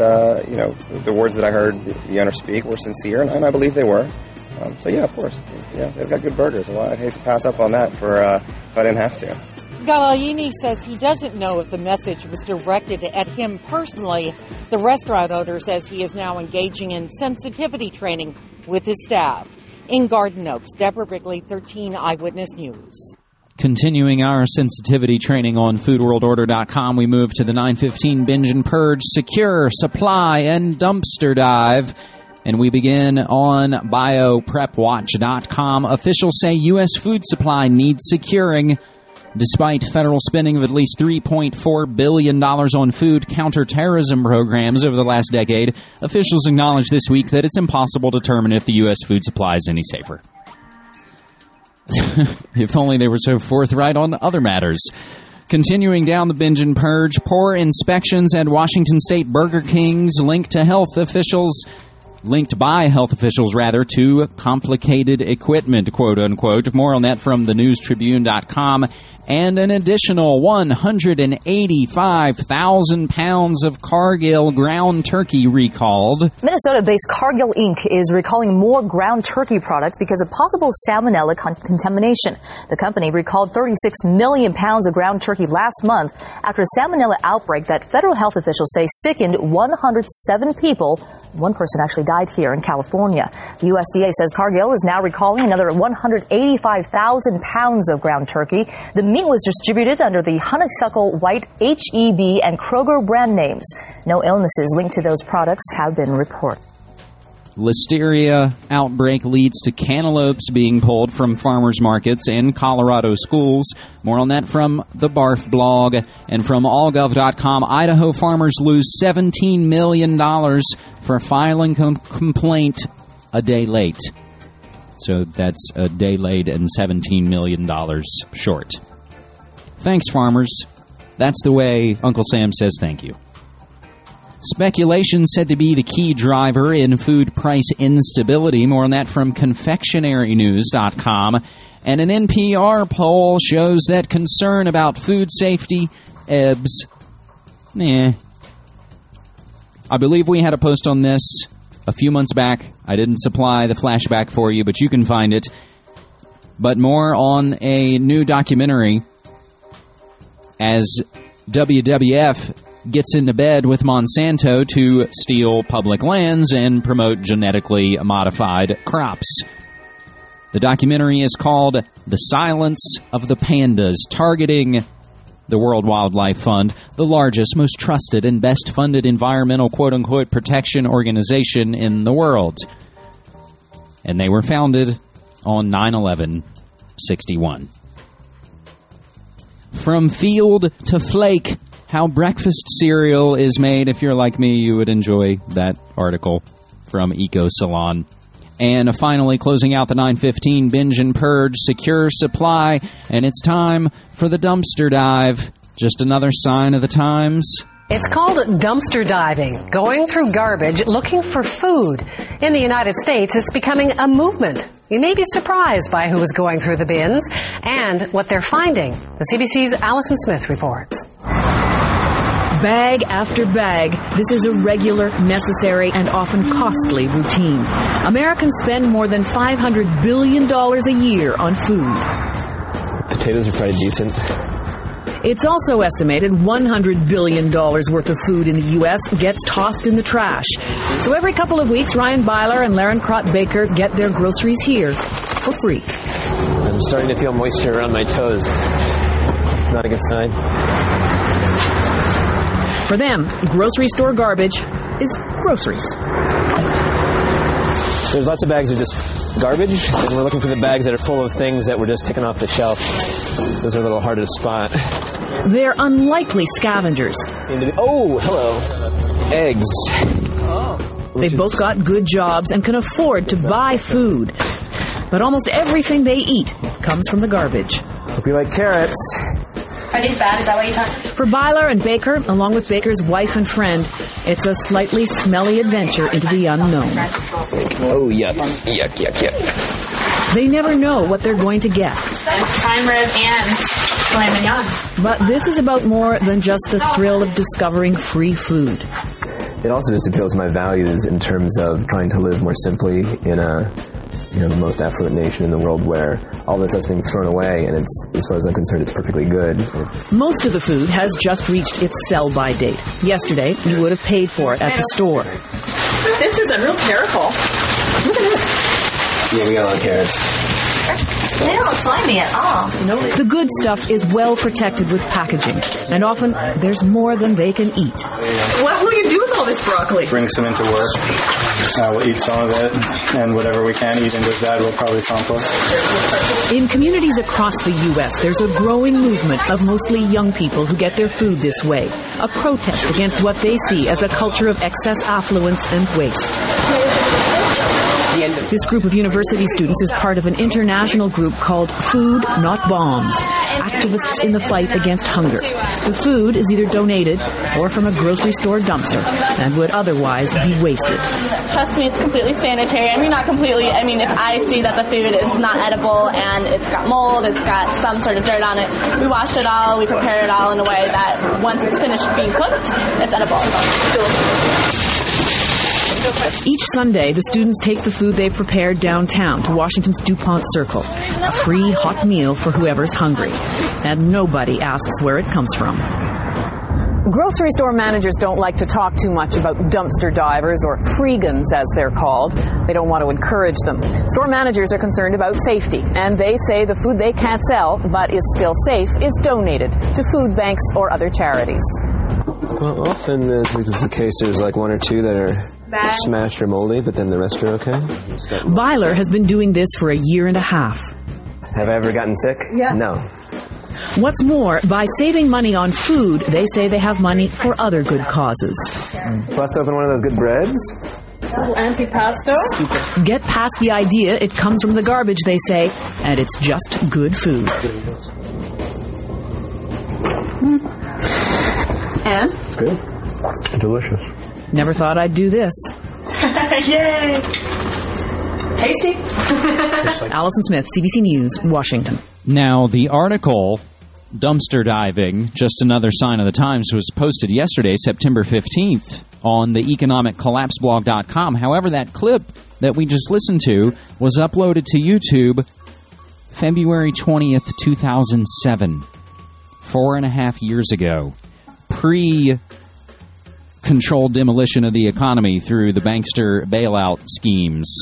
[SPEAKER 24] the words that I heard the owner speak were sincere, and I believe they were. So, yeah, of course. Yeah, they've got good burgers. Well, I'd hate to pass up on that if I didn't have to.
[SPEAKER 23] Galaini says he doesn't know if the message was directed at him personally. The restaurant owner says he is now engaging in sensitivity training with his staff. In Garden Oaks, Deborah Wrigley, 13 Eyewitness News.
[SPEAKER 10] Continuing our sensitivity training on foodworldorder.com, we move to the 9:15 Binge and Purge, Secure, Supply, and Dumpster Dive. And we begin on bioprepwatch.com. Officials say U.S. food supply needs securing. Despite federal spending of at least $3.4 billion on food counterterrorism programs over the last decade, officials acknowledged this week that it's impossible to determine if the U.S. food supply is any safer. If only they were so forthright on other matters. Continuing down the binge and purge, poor inspections at Washington State Burger Kings linked by health officials, to complicated equipment, quote unquote. More on that from the newstribune.com. And an additional 185,000 pounds of Cargill ground turkey recalled.
[SPEAKER 26] Minnesota-based Cargill Inc. is recalling more ground turkey products because of possible salmonella contamination. The company recalled 36 million pounds of ground turkey last month after a salmonella outbreak that federal health officials say sickened 107 people. One person actually died here in California. The USDA says Cargill is now recalling another 185,000 pounds of ground turkey. The meat was distributed under the Honeysuckle White, H-E-B, and Kroger brand names. No illnesses linked to those products have been reported.
[SPEAKER 10] Listeria outbreak leads to cantaloupes being pulled from farmers markets and Colorado schools. More on that from the Barf blog. And from allgov.com, Idaho farmers lose $17 million for filing complaint a day late. So that's a day late and $17 million short. Thanks, farmers. That's the way Uncle Sam says thank you. Speculation said to be the key driver in food price instability. More on that from confectionarynews.com. And an NPR poll shows that concern about food safety ebbs. I believe we had a post on this a few months back. I didn't supply the flashback for you, but you can find it. But more on a new documentary as WWF gets into bed with Monsanto to steal public lands and promote genetically modified crops. The documentary is called The Silence of the Pandas, targeting the World Wildlife Fund, the largest, most trusted, and best funded environmental quote-unquote protection organization in the world. And they were founded on 9/11/61. From field to flake, how breakfast cereal is made. If you're like me, you would enjoy that article from Eco Salon. And finally, closing out the 9:15 binge and purge, secure supply, and it's time for the dumpster dive. Just another sign of the times.
[SPEAKER 2] It's called dumpster diving, going through garbage looking for food. In the United States, it's becoming a movement. You may be surprised by who is going through the bins and what they're finding. The CBC's Allison Smith reports.
[SPEAKER 6] Bag after bag, this is a regular, necessary, and often costly routine. Americans spend more than $500 billion a year on food.
[SPEAKER 7] Potatoes are probably decent.
[SPEAKER 6] It's also estimated $100 billion worth of food in the U.S. gets tossed in the trash. So every couple of weeks, Ryan Byler and Laren Crott-Baker get their groceries here for free.
[SPEAKER 7] I'm starting to feel moisture around my toes. Not a good sign.
[SPEAKER 6] For them, grocery store garbage is groceries.
[SPEAKER 7] There's lots of bags of just garbage, and we're looking for the bags that are full of things that were just taken off the shelf. Those are a little harder to spot.
[SPEAKER 6] They're unlikely scavengers.
[SPEAKER 7] Oh, hello. Eggs.
[SPEAKER 6] They've both got good jobs and can afford to buy food. But almost everything they eat comes from the garbage.
[SPEAKER 7] Hope you like carrots.
[SPEAKER 6] Are these bad? Is that what you talking? For Byler and Baker, along with Baker's wife and friend, it's a slightly smelly adventure into the unknown.
[SPEAKER 7] Oh, yuck. Yuck, yuck, yuck.
[SPEAKER 6] They never know what they're going to get.
[SPEAKER 9] Prime rib and filet mignon.
[SPEAKER 6] But this is about more than just the thrill of discovering free food.
[SPEAKER 7] It also just appeals to my values in terms of trying to live more simply in the most affluent nation in the world where all this stuff's being thrown away, and it's, as far as I'm concerned, it's perfectly good.
[SPEAKER 6] Most of the food has just reached its sell-by date. Yesterday, you would have paid for it at the store.
[SPEAKER 9] This is a real miracle. Look at this.
[SPEAKER 7] Yeah, we got a lot of carrots.
[SPEAKER 9] They don't look slimy at all.
[SPEAKER 6] No, the good stuff is well protected with packaging, and often there's more than they can eat.
[SPEAKER 9] What will you do with all this broccoli?
[SPEAKER 11] Bring some into work. We'll eat some of it, and whatever we can eat into that, we'll probably compost.
[SPEAKER 6] In communities across the U.S., there's a growing movement of mostly young people who get their food this way, a protest against what they see as a culture of excess affluence and waste. This group of university students is part of an international group called Food Not Bombs, activists in the fight against hunger. The food is either donated or from a grocery store dumpster and would otherwise be wasted.
[SPEAKER 9] Trust me, it's completely sanitary. I mean, not completely. I mean, if I see that the food is not edible and it's got mold, it's got some sort of dirt on it, we wash it all, we prepare it all in a way that once it's finished being cooked, it's edible.
[SPEAKER 6] Each Sunday, the students take the food they've prepared downtown to Washington's DuPont Circle, a free hot meal for whoever's hungry. And nobody asks where it comes from.
[SPEAKER 4] Grocery store managers don't like to talk too much about dumpster divers, or freegans as they're called. They don't want to encourage them. Store managers are concerned about safety, and they say the food they can't sell, but is still safe, is donated to food banks or other charities.
[SPEAKER 7] Well, often, as is the case, there's like one or two that are smashed or moldy, but then the rest are okay.
[SPEAKER 6] Byler has been doing this for a year and a half.
[SPEAKER 7] Have I ever gotten sick?
[SPEAKER 6] Yeah.
[SPEAKER 7] No.
[SPEAKER 6] What's more, by saving money on food, they say they have money for other good causes.
[SPEAKER 7] Bust open one of those good breads.
[SPEAKER 9] A little antipasto.
[SPEAKER 6] Get past the idea it comes from the garbage, they say, and it's just good food.
[SPEAKER 9] And?
[SPEAKER 7] It's good. Delicious.
[SPEAKER 6] Never thought I'd do this.
[SPEAKER 9] Yay!
[SPEAKER 6] Tasty. Allison Smith, CBC News, Washington.
[SPEAKER 10] Now, the article, Dumpster Diving, Just Another Sign of the Times, was posted yesterday, September 15th, on the economiccollapseblog.com. However, that clip that we just listened to was uploaded to YouTube February 20th, 2007, 4.5 years ago, pre-controlled demolition of the economy through the bankster bailout schemes.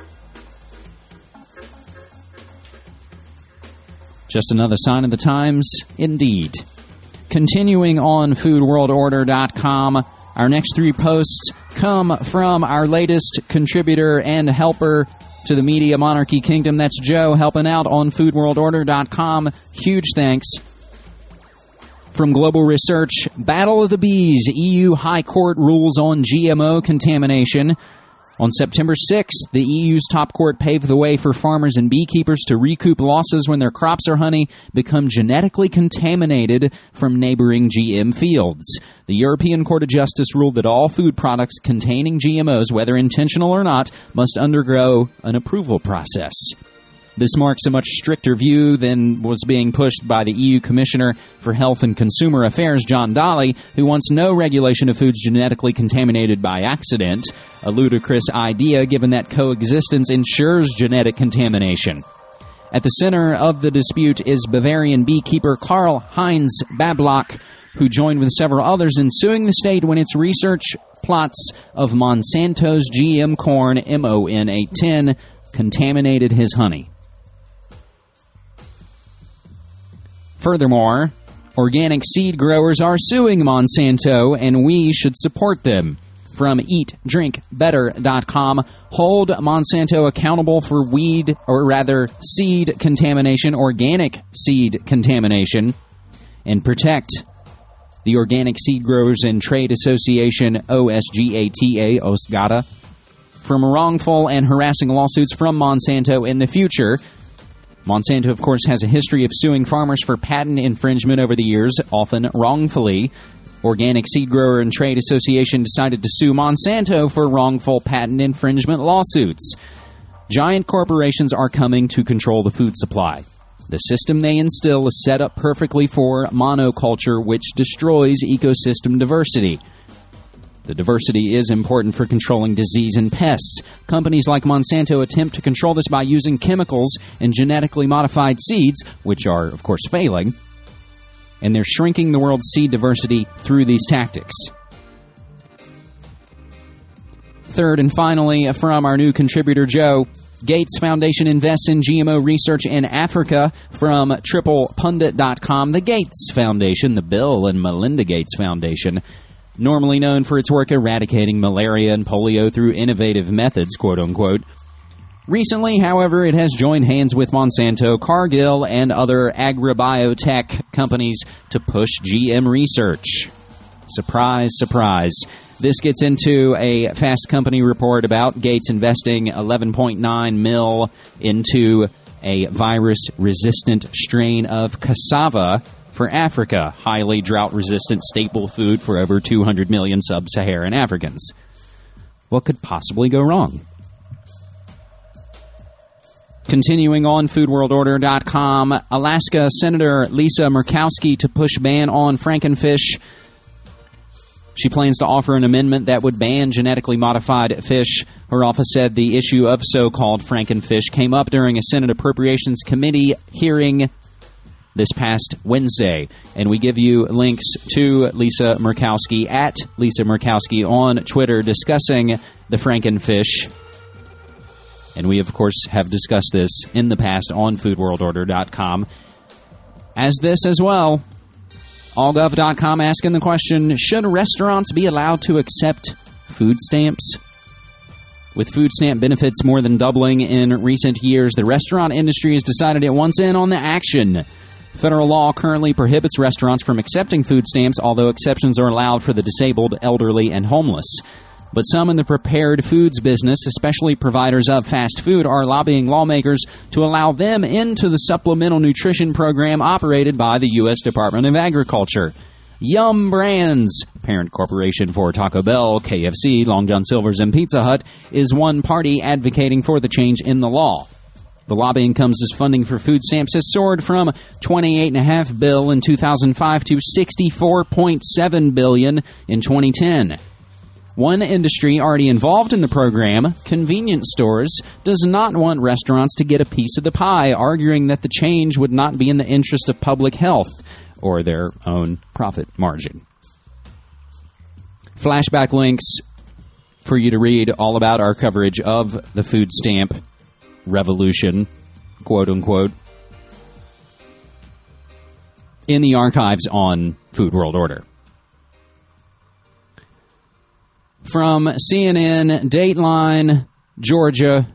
[SPEAKER 10] Just another sign of the times, indeed. Continuing on foodworldorder.com, our next 3 posts come from our latest contributor and helper to the Media Monarchy Kingdom. That's Joe, helping out on foodworldorder.com. Huge thanks. From Global Research, Battle of the Bees, EU High Court rules on GMO contamination. On September 6th, the EU's top court paved the way for farmers and beekeepers to recoup losses when their crops or honey become genetically contaminated from neighboring GM fields. The European Court of Justice ruled that all food products containing GMOs, whether intentional or not, must undergo an approval process. This marks a much stricter view than was being pushed by the EU Commissioner for Health and Consumer Affairs, John Dalli, who wants no regulation of foods genetically contaminated by accident, a ludicrous idea given that coexistence ensures genetic contamination. At the center of the dispute is Bavarian beekeeper Karl-Heinz Bablock, who joined with several others in suing the state when its research plots of Monsanto's GM corn, MON810, contaminated his honey. Furthermore, organic seed growers are suing Monsanto, and we should support them. From EatDrinkBetter.com, hold Monsanto accountable for seed contamination, organic seed contamination, and protect the Organic Seed Growers and Trade Association, OSGATA, OSGATA, from wrongful and harassing lawsuits from Monsanto in the future. Monsanto, of course, has a history of suing farmers for patent infringement over the years, often wrongfully. Organic Seed Grower and Trade Association decided to sue Monsanto for wrongful patent infringement lawsuits. Giant corporations are coming to control the food supply. The system they instill is set up perfectly for monoculture, which destroys ecosystem diversity. The diversity is important for controlling disease and pests. Companies like Monsanto attempt to control this by using chemicals and genetically modified seeds, which are, of course, failing. And they're shrinking the world's seed diversity through these tactics. Third and finally, from our new contributor, Joe, Gates Foundation invests in GMO research in Africa. From TriplePundit.com, the Gates Foundation, the Bill and Melinda Gates Foundation, normally known for its work eradicating malaria and polio through innovative methods, quote-unquote. Recently, however, it has joined hands with Monsanto, Cargill, and other agribiotech companies to push GM research. Surprise, surprise. This gets into a Fast Company report about Gates investing $11.9 million into a virus-resistant strain of cassava for Africa, highly drought-resistant staple food for over 200 million sub-Saharan Africans. What could possibly go wrong? Continuing on foodworldorder.com, Alaska Senator Lisa Murkowski to push ban on frankenfish. She plans to offer an amendment that would ban genetically modified fish. Her office said the issue of so-called frankenfish came up during a Senate Appropriations Committee hearing this past Wednesday. And we give you links to Lisa Murkowski at Lisa Murkowski on Twitter discussing the frankenfish. And we, of course, have discussed this in the past on foodworldorder.com. As this as well, allgov.com asking the question, should restaurants be allowed to accept food stamps? With food stamp benefits more than doubling in recent years, the restaurant industry has decided it wants in on the action. Federal law currently prohibits restaurants from accepting food stamps, although exceptions are allowed for the disabled, elderly, and homeless. But some in the prepared foods business, especially providers of fast food, are lobbying lawmakers to allow them into the supplemental nutrition program operated by the U.S. Department of Agriculture. Yum Brands, parent corporation for Taco Bell, KFC, Long John Silver's, and Pizza Hut, is one party advocating for the change in the law. The lobbying comes as funding for food stamps has soared from $28.5 billion in 2005 to $64.7 billion in 2010. One industry already involved in the program, convenience stores, does not want restaurants to get a piece of the pie, arguing that the change would not be in the interest of public health or their own profit margin. Flashback links for you to read all about our coverage of the food stamp revolution, quote unquote, in the archives on Food World Order. From CNN, Dateline, Georgia,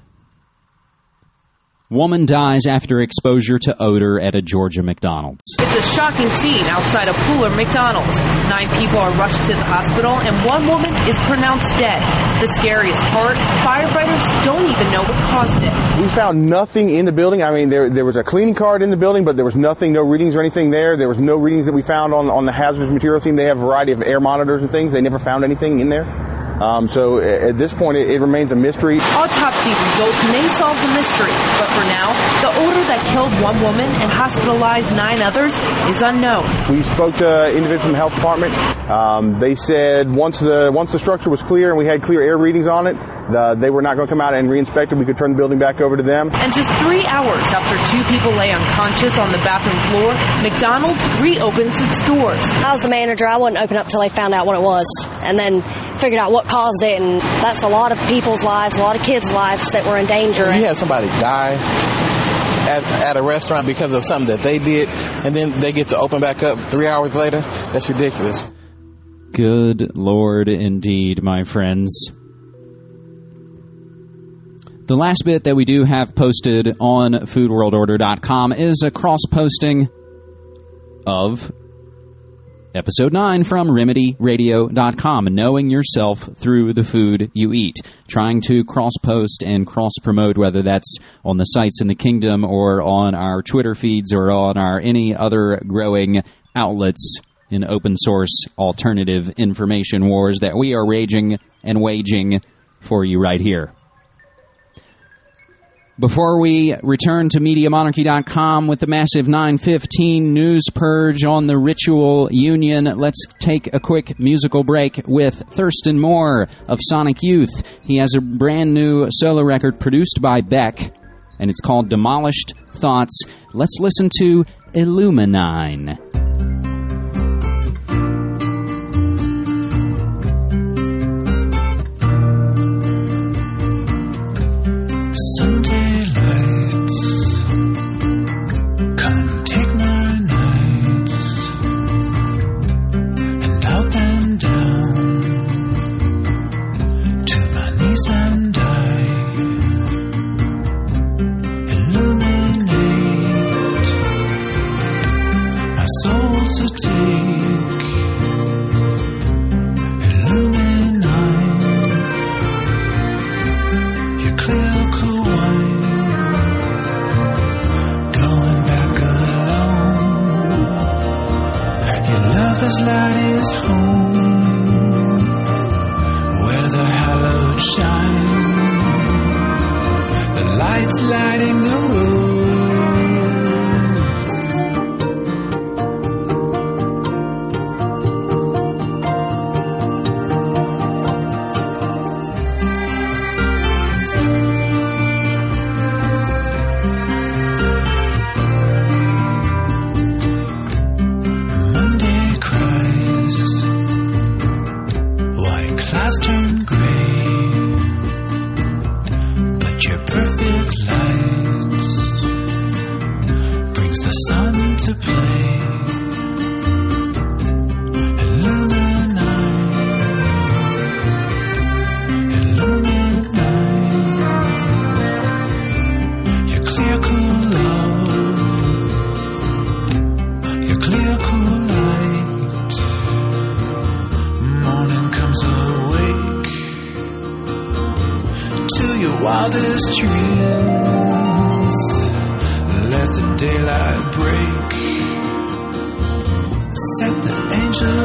[SPEAKER 10] woman dies after exposure to odor at a Georgia McDonald's.
[SPEAKER 5] It's a shocking scene outside a Pooler McDonald's. 9 people are rushed to the hospital and 1 woman is pronounced dead. The scariest part, firefighters don't even know what caused it.
[SPEAKER 8] We found nothing in the building. I mean, there was a cleaning card in the building, but there was nothing, no readings or anything there. There was no readings that we found on the hazardous material team. They have a variety of air monitors and things. They never found anything in there. So at this point, it remains a mystery.
[SPEAKER 5] Autopsy results may solve the mystery, but for now, the odor that killed 1 woman and hospitalized 9 others is unknown.
[SPEAKER 8] We spoke to individuals from the health department. They said once the structure was clear and we had clear air readings on it, they were not going to come out and re-inspect it. We could turn the building back over to them.
[SPEAKER 5] And just 3 hours after 2 people lay unconscious on the bathroom floor, McDonald's reopens its doors.
[SPEAKER 12] I was the manager. I wouldn't open up till they found out what it was, and then figured out what caused it, and that's a lot of people's lives, a lot of kids' lives that were in danger.
[SPEAKER 13] You had somebody die at a restaurant because of something that they did, and then they get to open back up 3 hours later. That's ridiculous.
[SPEAKER 10] Good Lord, indeed, my friends. The last bit that we do have posted on foodworldorder.com is a cross-posting of Episode 9 from RemedyRadio.com, knowing yourself through the food you eat. Trying to cross-post and cross-promote, whether that's on the sites in the kingdom or on our Twitter feeds or on our any other growing outlets in open-source alternative information wars that we are raging and waging for you right here. Before we return to MediaMonarchy.com with the massive 9:15 news purge on the Ritual Union, let's take a quick musical break with Thurston Moore of Sonic Youth. He has a brand new solo record produced by Beck, and it's called Demolished Thoughts. Let's listen to Illuminine.
[SPEAKER 14] Light is home, where the hallowed shine. The light's lighting the road. Turn gray, but your perfect light brings the sun to play. Illuminate, your clear, cool love, your clear, cool light. Morning comes awake to your wildest dreams. Let the daylight break. Set the angel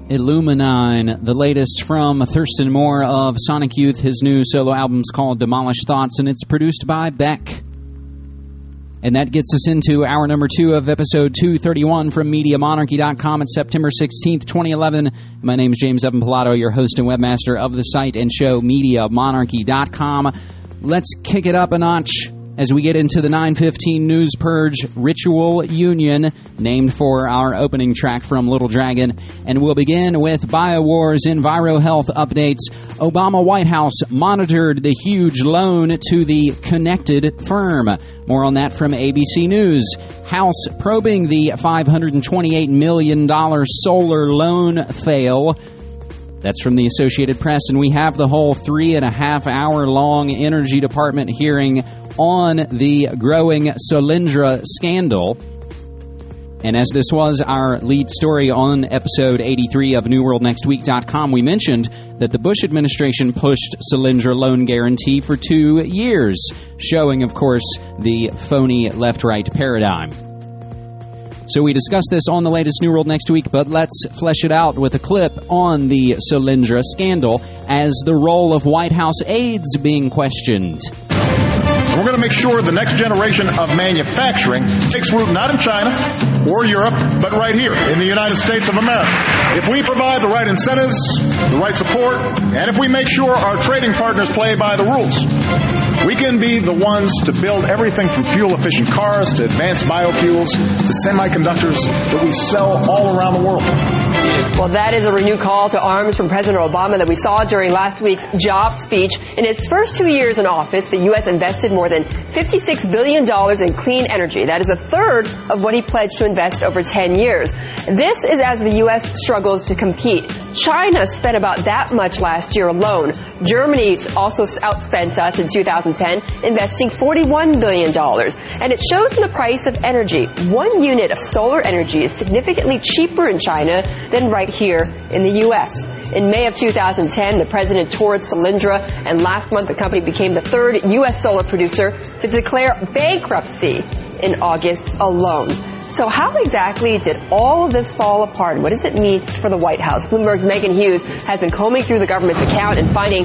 [SPEAKER 10] Illuminine, the latest from Thurston Moore of Sonic Youth. His new solo album's called Demolished Thoughts, and it's produced by Beck. And that gets us into hour number 2 of episode 231 from MediaMonarchy.com. It's September 16th, 2011. My name is James Evan Pilato, your host and webmaster of the site and show MediaMonarchy.com. Let's kick it up a notch as we get into the 9:15 News Purge, Ritual Union, named for our opening track from Little Dragon. And we'll begin with BioWars EnviroHealth updates. Obama White House monitored the huge loan to the Connected firm. More on that from ABC News. House probing the $528 million solar loan fail. That's from the Associated Press. And we have the whole 3.5-hour-long Energy Department hearing on the growing Solyndra scandal. And as this was our lead story on episode 83 of NewWorldNextWeek.com, we mentioned that the Bush administration pushed Solyndra loan guarantee for 2 years, showing, of course, the phony left-right paradigm. So we discussed this on the latest New World Next Week, but let's flesh it out with a clip on the Solyndra scandal as the role of White House aides being questioned.
[SPEAKER 15] We're going to make sure the next generation of manufacturing takes root not in China or Europe, but right here in the United States of America. If we provide the right incentives, the right support, and if we make sure our trading partners play by the rules, we can be the ones to build everything from fuel-efficient cars to advanced biofuels to semiconductors that we sell all around the world.
[SPEAKER 16] Well, that is a renewed call to arms from President Obama that we saw during last week's job speech. In his first 2 years in office, the U.S. invested more than $56 billion in clean energy. That is a third of what he pledged to invest over 10 years. This is as the U.S. struggles to compete. China spent about that much last year alone. Germany also outspent us in 2010, investing $41 billion. And it shows in the price of energy. 1 unit of solar energy is significantly cheaper in China than right here in the U.S. In May of 2010, the president toured Solyndra, and last month the company became the third U.S. solar producer to declare bankruptcy in August alone. So how exactly did all of this fall apart? What does it mean for the White House? Bloomberg's Megan Hughes has been combing through the government's account and finding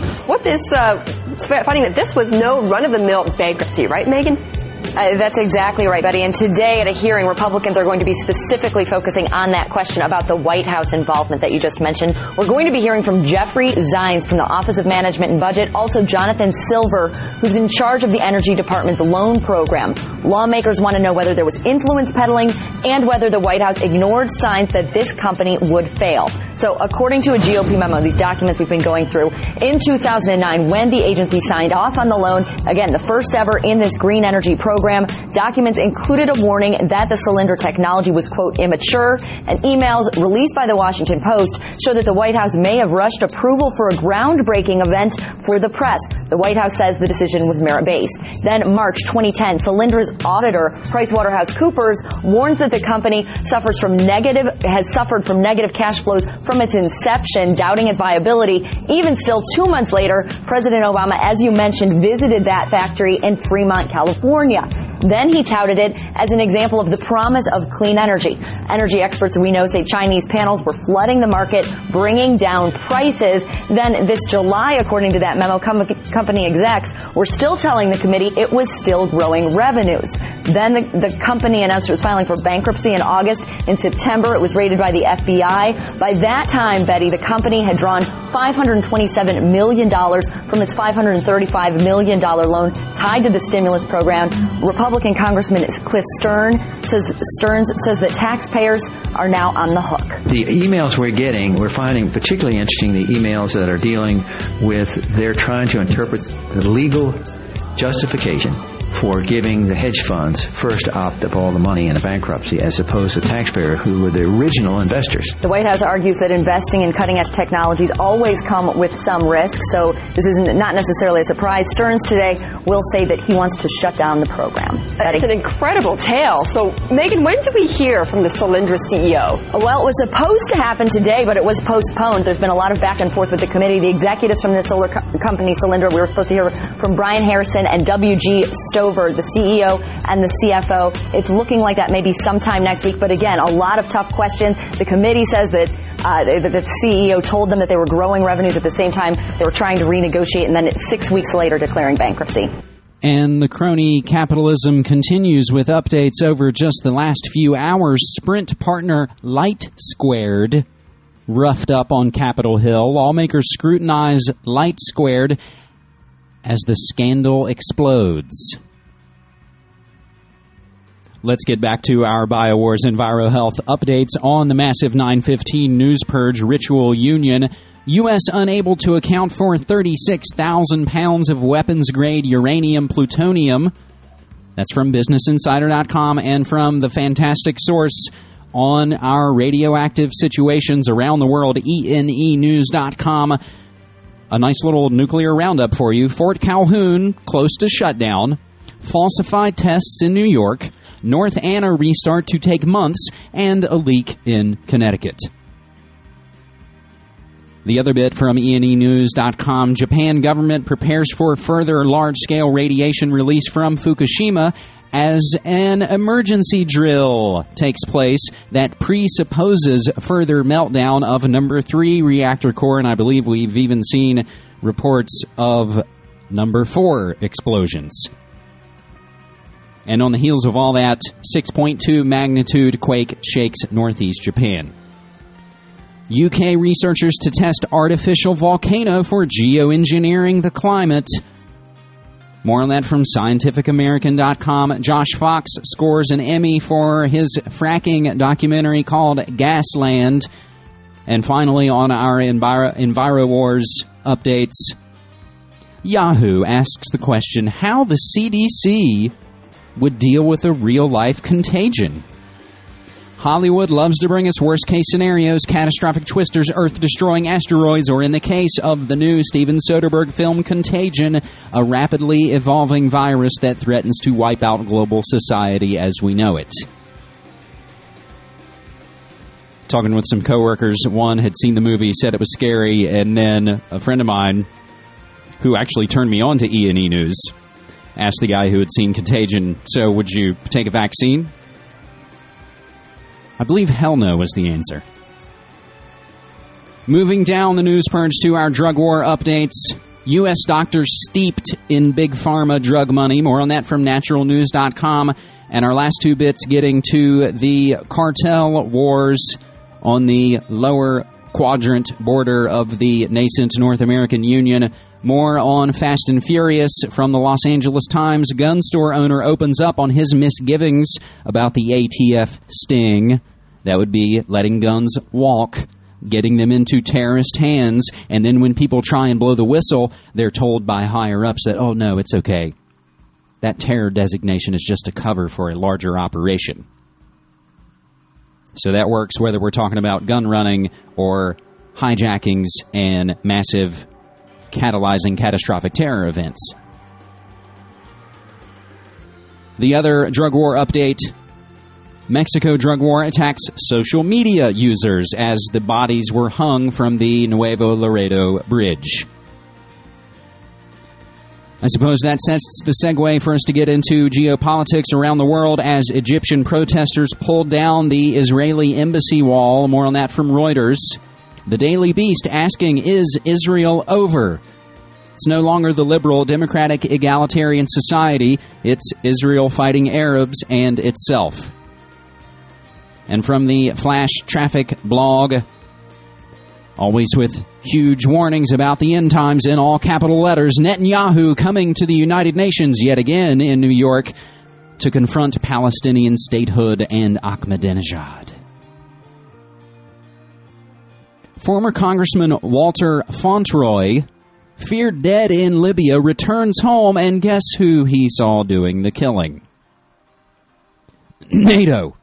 [SPEAKER 16] that this was no run-of-the-mill bankruptcy, right, Megan?
[SPEAKER 17] That's exactly right, Betty. And today at a hearing, Republicans are going to be specifically focusing on that question about the White House involvement that you just mentioned. We're going to be hearing from Jeffrey Zients from the Office of Management and Budget, also Jonathan Silver, who's in charge of the Energy Department's loan program. Lawmakers want to know whether there was influence peddling and whether the White House ignored signs that this company would fail. So according to a GOP memo, these documents we've been going through, in 2009, when the agency signed off on the loan, again, the first ever in this green energy program, documents included a warning that the Solyndra technology was, quote, immature, and emails released by the Washington Post show that the White House may have rushed approval for a groundbreaking event for the press. The White House says the decision was merit-based. Then, March 2010, Solyndra's auditor, PricewaterhouseCoopers, warns that the company has suffered from negative cash flows from its inception, doubting its viability. Even still, 2 months later, President Obama, as you mentioned, visited that factory in Fremont, California. Then he touted it as an example of the promise of clean energy. Energy experts we know say Chinese panels were flooding the market, bringing down prices. Then this July, according to that memo, company execs were still telling the committee it was still growing revenues. Then the company announced it was filing for bankruptcy in August. In September, it was raided by the FBI. By that time, Betty, the company had drawn $527 million from its $535 million loan tied to the stimulus program. Republican Congressman Cliff Stearns says that taxpayers are now on the hook.
[SPEAKER 19] The emails we're finding particularly interesting, the emails that are dealing with, they're trying to interpret the legal justification for giving the hedge funds first opt up all the money in a bankruptcy as opposed to taxpayers who were the original investors.
[SPEAKER 17] The White House argues that investing in cutting-edge technologies always come with some risk, so this is not necessarily a surprise. Stearns today will say that he wants to shut down the program.
[SPEAKER 16] It's an incredible tale. So, Megan, when do we hear from the Solyndra CEO?
[SPEAKER 17] Well, it was supposed to happen today, but it was postponed. There's been a lot of back and forth with the committee. The executives from the solar company Solyndra, we were supposed to hear from Brian Harrison and W.G. Stover over the CEO and the CFO. It's looking like that maybe sometime next week. But again, a lot of tough questions. The committee says that the CEO told them that they were growing revenues at the same time they were trying to renegotiate, and then 6 weeks later declaring bankruptcy.
[SPEAKER 10] And the crony capitalism continues with updates over just the last few hours. Sprint partner Light Squared roughed up on Capitol Hill. Lawmakers scrutinize Light Squared as the scandal explodes. Let's get back to our BioWars EnviroHealth updates on the massive 915 news purge Ritual Union. U.S. unable to account for 36,000 pounds of weapons-grade uranium plutonium. That's from BusinessInsider.com and from the fantastic source on our radioactive situations around the world, ENEnews.com. A nice little nuclear roundup for you. Fort Calhoun, close to shutdown. Falsified tests in New York. North Anna restart to take months. And a leak in Connecticut. The other bit from ENEnews.com, Japan government prepares for further large-scale radiation release from Fukushima as an emergency drill takes place that presupposes further meltdown of number 3 reactor core, and I believe we've even seen reports of number 4 explosions. And on the heels of all that, 6.2 magnitude quake shakes northeast Japan. UK researchers to test artificial volcano for geoengineering the climate. More on that from ScientificAmerican.com. Josh Fox scores an Emmy for his fracking documentary called Gasland. And finally, on our EnviroWars updates, Yahoo asks the question how the CDC would deal with a real-life contagion. Hollywood loves to bring us worst-case scenarios, catastrophic twisters, Earth-destroying asteroids, or in the case of the new Steven Soderbergh film Contagion, a rapidly evolving virus that threatens to wipe out global society as we know it. Talking with some coworkers, one had seen the movie, said it was scary, and then a friend of mine, who actually turned me on to E&E News, asked the guy who had seen Contagion, so would you take a vaccine? I believe hell no was the answer. Moving down the news purge to our drug war updates. U.S. doctors steeped in big pharma drug money. More on that from naturalnews.com. And our last two bits getting to the cartel wars on the lower quadrant border of the nascent North American Union. More on Fast and Furious from the Los Angeles Times. Gun store owner opens up on his misgivings about the ATF sting. That would be letting guns walk, getting them into terrorist hands, and then when people try and blow the whistle, they're told by higher-ups that, oh, no, it's okay. That terror designation is just a cover for a larger operation. So that works whether we're talking about gun running or hijackings and massive catalyzing catastrophic terror events. The other drug war update, Mexico drug war attacks social media users as the bodies were hung from the Nuevo Laredo Bridge. I suppose that sets the segue for us to get into geopolitics around the world as Egyptian protesters pulled down the Israeli embassy wall. More on that from Reuters. The Daily Beast asking, is Israel over? It's no longer the liberal, democratic, egalitarian society. It's Israel fighting Arabs and itself. And from the Flash Traffic blog, always with huge warnings about the end times in all capital letters, Netanyahu coming to the United Nations yet again in New York to confront Palestinian statehood and Ahmadinejad. Former Congressman Walter Fauntroy, feared dead in Libya, returns home, and guess who he saw doing the killing? NATO.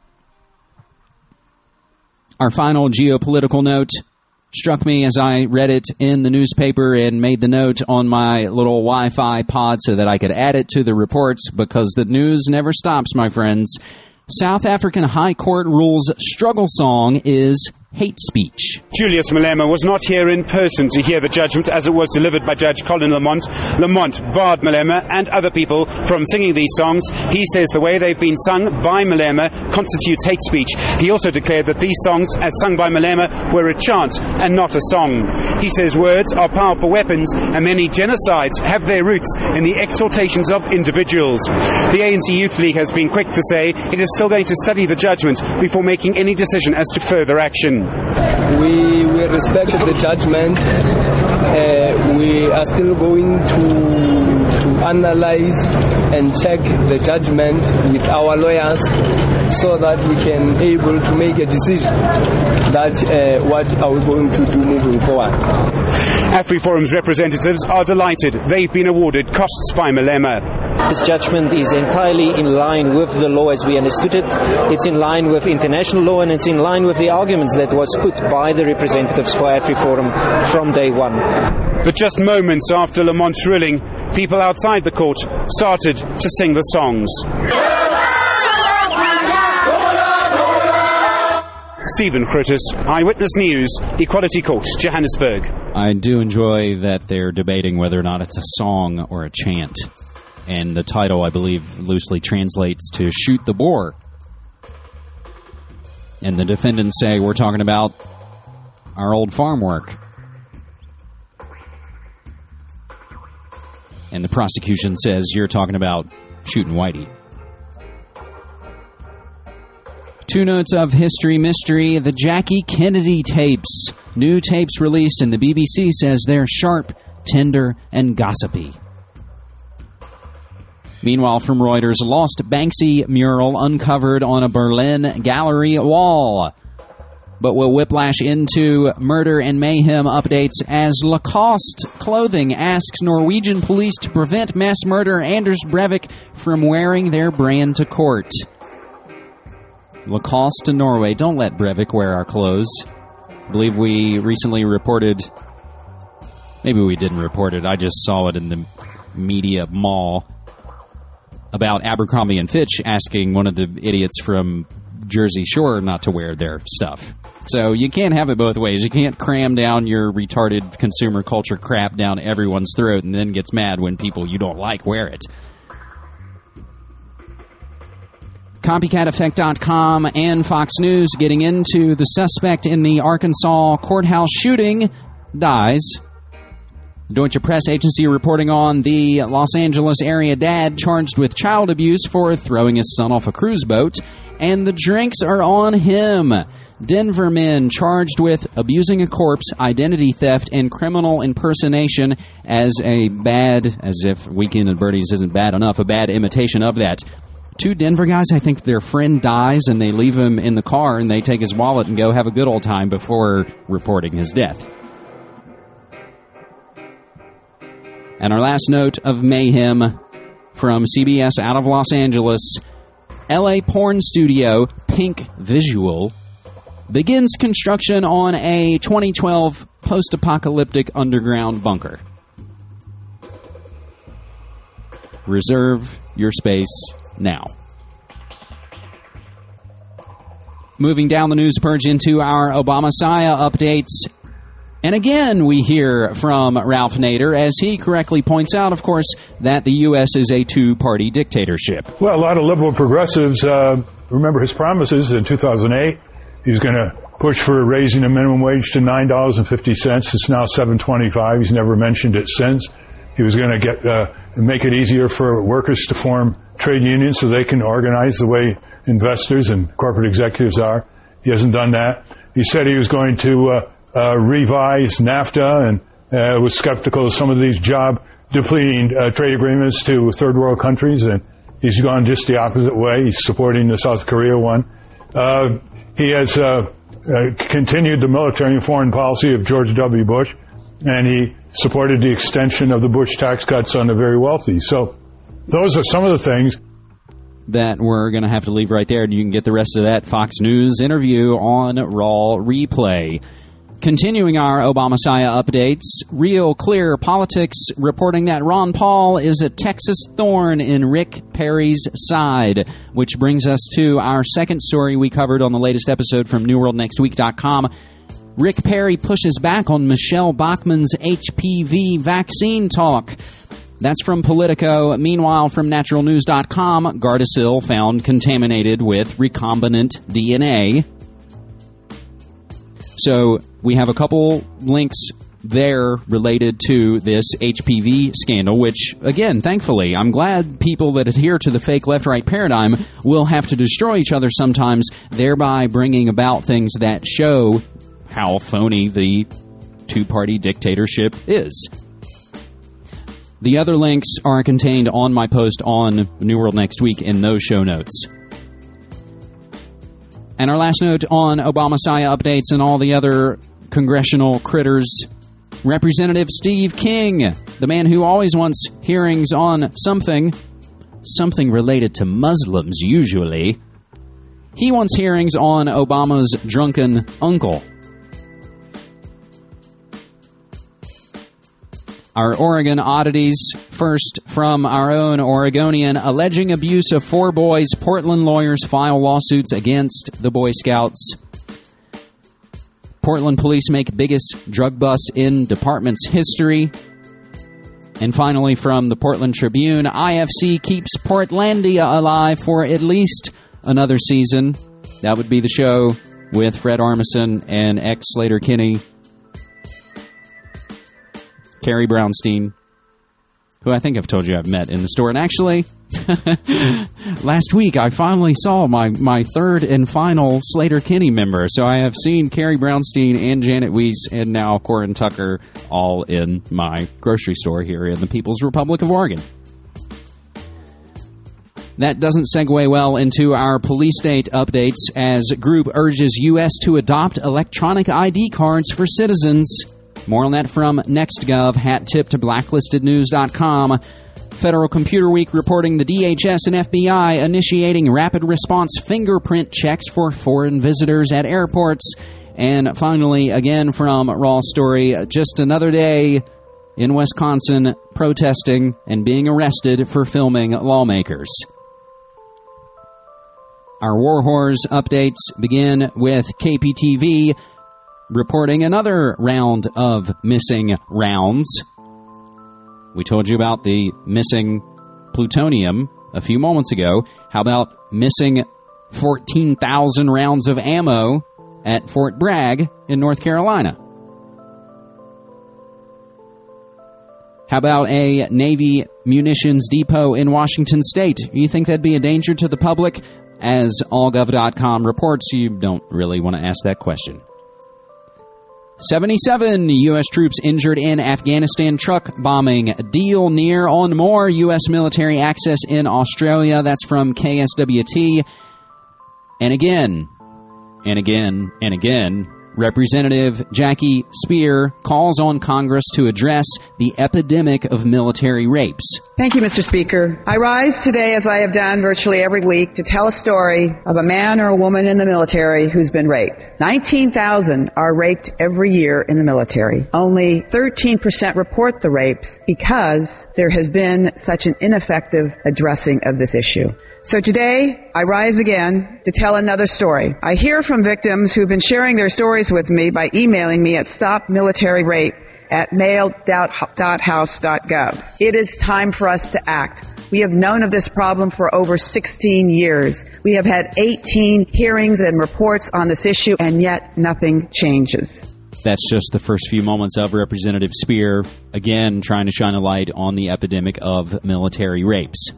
[SPEAKER 10] Our final geopolitical note struck me as I read it in the newspaper and made the note on my little Wi-Fi pod so that I could add it to the reports because the news never stops, my friends. South African High Court rules struggle song is hate speech.
[SPEAKER 1] Julius Malema was not here in person to hear the judgment as it was delivered by Judge Colin Lamont. Lamont barred Malema and other people from singing these songs. He says the way they've been sung by Malema constitutes hate speech. He also declared that these songs, as sung by Malema, were a chant and not a song. He says words are powerful weapons and many genocides have their roots in the exhortations of individuals. The ANC Youth League has been quick to say it is still going to study the judgment before making any decision as to further action.
[SPEAKER 3] We respect the judgment. We are still going to analyze and check the judgment with our lawyers so that we can able to make a decision that what are we going to do moving forward.
[SPEAKER 1] AfriForum's representatives are delighted they've been awarded costs by Malema.
[SPEAKER 18] This judgment is entirely in line with the law as we understood it. It's in line with international law, and it's in line with the arguments that was put by the representatives for AfriForum from day one.
[SPEAKER 1] But just moments after Lamont's ruling, people outside the court started to sing the songs. Stephen Critters, Eyewitness News, Equality Court, Johannesburg.
[SPEAKER 10] I do enjoy that they're debating whether or not it's a song or a chant. And the title, I believe, loosely translates to Shoot the Boer. And the defendants say we're talking about our old farm work. And the prosecution says you're talking about shooting Whitey. Two notes of history mystery. The Jackie Kennedy tapes. New tapes released, and the BBC says they're sharp, tender, and gossipy. Meanwhile, from Reuters, lost Banksy mural uncovered on a Berlin gallery wall. But we'll whiplash into murder and mayhem updates as Lacoste Clothing asks Norwegian police to prevent mass murderer Anders Breivik from wearing their brand to court. Lacoste to Norway. Don't let Breivik wear our clothes. I believe we recently reported, maybe we didn't report it, I just saw it in the media mall, about Abercrombie & Fitch asking one of the idiots from Jersey Shore not to wear their stuff. So you can't have it both ways. You can't cram down your retarded consumer culture crap down everyone's throat and then gets mad when people you don't like wear it. CopyCatEffect.com and Fox News getting into the suspect in the Arkansas courthouse shooting dies. Deutsche Press agency reporting on the Los Angeles area dad charged with child abuse for throwing his son off a cruise boat, and the drinks are on him. Denver men charged with abusing a corpse, identity theft, and criminal impersonation as if Weekend at Bernie's isn't bad enough, a bad imitation of that. Two Denver guys, I think their friend dies and they leave him in the car and they take his wallet and go have a good old time before reporting his death. And our last note of mayhem from CBS out of Los Angeles. LA porn studio Pink Visual begins construction on a 2012 post-apocalyptic underground bunker. Reserve your space now. Moving down the news purge into our Obama-Saya updates. And again, we hear from Ralph Nader, as he correctly points out, of course, that the U.S. is a two-party dictatorship.
[SPEAKER 20] Well, a lot of liberal progressives remember his promises in 2008. He was going to push for raising the minimum wage to $9.50. It's now $7.25. He's never mentioned it since. He was going to make it easier for workers to form trade unions so they can organize the way investors and corporate executives are. He hasn't done that. He said he was going to revise NAFTA and was skeptical of some of these job-depleting trade agreements to third world countries, and he's gone just the opposite way. He's supporting the South Korea one. He has continued the military and foreign policy of George W. Bush, and he supported the extension of the Bush tax cuts on the very wealthy. So those are some of the things
[SPEAKER 10] that we're going to have to leave right there, and you can get the rest of that Fox News interview on Raw Replay. Continuing our Obama-Messiah updates, Real Clear Politics reporting that Ron Paul is a Texas thorn in Rick Perry's side, which brings us to our second story we covered on the latest episode from NewWorldNextWeek.com. Rick Perry pushes back on Michelle Bachmann's HPV vaccine talk. That's from Politico. Meanwhile, from NaturalNews.com, Gardasil found contaminated with recombinant DNA. So we have a couple links there related to this HPV scandal, which, again, thankfully, I'm glad people that adhere to the fake left-right paradigm will have to destroy each other sometimes, thereby bringing about things that show how phony the two-party dictatorship is. The other links are contained on my post on New World Next Week in those show notes. And our last note on Obama-Messiah updates and all the other congressional critters. Representative Steve King, the man who always wants hearings on something related to Muslims usually. He wants hearings on Obama's drunken uncle. Our Oregon oddities, first from our own Oregonian, alleging abuse of 4 boys. Portland lawyers file lawsuits against the Boy Scouts. Portland police make biggest drug bust in department's history. And finally, from the Portland Tribune, IFC keeps Portlandia alive for at least another season. That would be the show with Fred Armisen and ex-Slater-Kinney Carrie Brownstein, who I think I've told you I've met in the store. And actually, last week I finally saw my third and final Slater-Kinney member. So I have seen Carrie Brownstein and Janet Weiss and now Corin Tucker all in my grocery store here in the People's Republic of Oregon. That doesn't segue well into our police state updates as group urges U.S. to adopt electronic ID cards for citizens. More on that from NextGov, hat tip to blacklistednews.com. Federal Computer Week reporting the DHS and FBI initiating rapid response fingerprint checks for foreign visitors at airports. And finally, again from Raw Story, just another day in Wisconsin protesting and being arrested for filming lawmakers. Our War Whores updates begin with KPTV reporting another round of missing rounds. We told you about the missing plutonium a few moments ago. How about missing 14,000 rounds of ammo at Fort Bragg in North Carolina? How about a Navy munitions depot in Washington State? You think that'd be a danger to the public? As allgov.com reports, you don't really want to ask that question. 77 U.S. troops injured in Afghanistan truck bombing. Deal near on more U.S. military access in Australia. That's from KSWT. And again, Representative Jackie Speer calls on Congress to address the epidemic of military rapes.
[SPEAKER 21] Thank you, Mr. Speaker. I rise today, as I have done virtually every week, to tell a story of a man or a woman in the military who's been raped. 19,000 are raped every year in the military. Only 13% report the rapes because there has been such an ineffective addressing of this issue. So today, I rise again to tell another story. I hear from victims who've been sharing their stories with me by emailing me at stopmilitaryrape@mail.house.gov. It is time for us to act. We have known of this problem for over 16 years. We have had 18 hearings and reports on this issue, and yet nothing changes.
[SPEAKER 10] That's just the first few moments of Representative Speer, again, trying to shine a light on the epidemic of military rapes.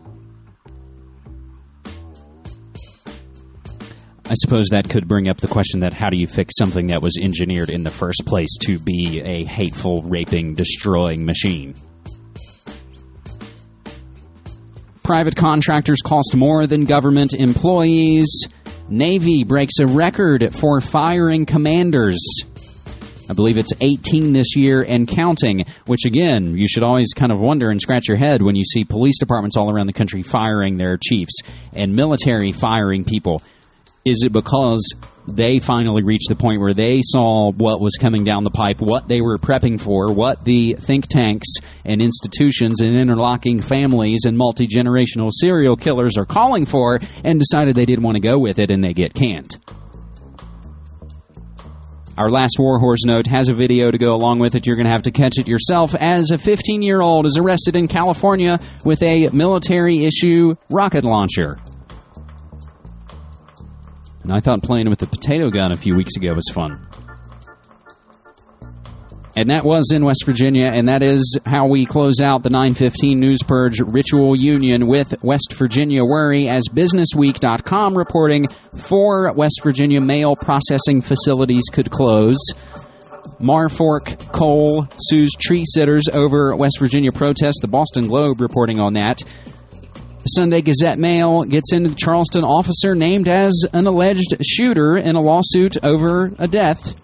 [SPEAKER 10] I suppose that could bring up the question that how do you fix something that was engineered in the first place to be a hateful, raping, destroying machine? Private contractors cost more than government employees. Navy breaks a record for firing commanders. I believe it's 18 this year and counting, which again, you should always kind of wonder and scratch your head when you see police departments all around the country firing their chiefs and military firing people. Is it because they finally reached the point where they saw what was coming down the pipe, what they were prepping for, what the think tanks and institutions and interlocking families and multi-generational serial killers are calling for, and decided they didn't want to go with it, and they get canned? Our last Warhorse note has a video to go along with it. You're going to have to catch it yourself, as a 15-year-old is arrested in California with a military-issue rocket launcher. And I thought playing with a potato gun a few weeks ago was fun. And that was in West Virginia, and that is how we close out the 9:15 News Purge Ritual Union with West Virginia worry, as BusinessWeek.com reporting 4 West Virginia mail processing facilities could close. Marfork Coal sues tree sitters over West Virginia protest. The Boston Globe reporting on that. Sunday Gazette Mail gets into the Charleston officer named as an alleged shooter in a lawsuit over a death.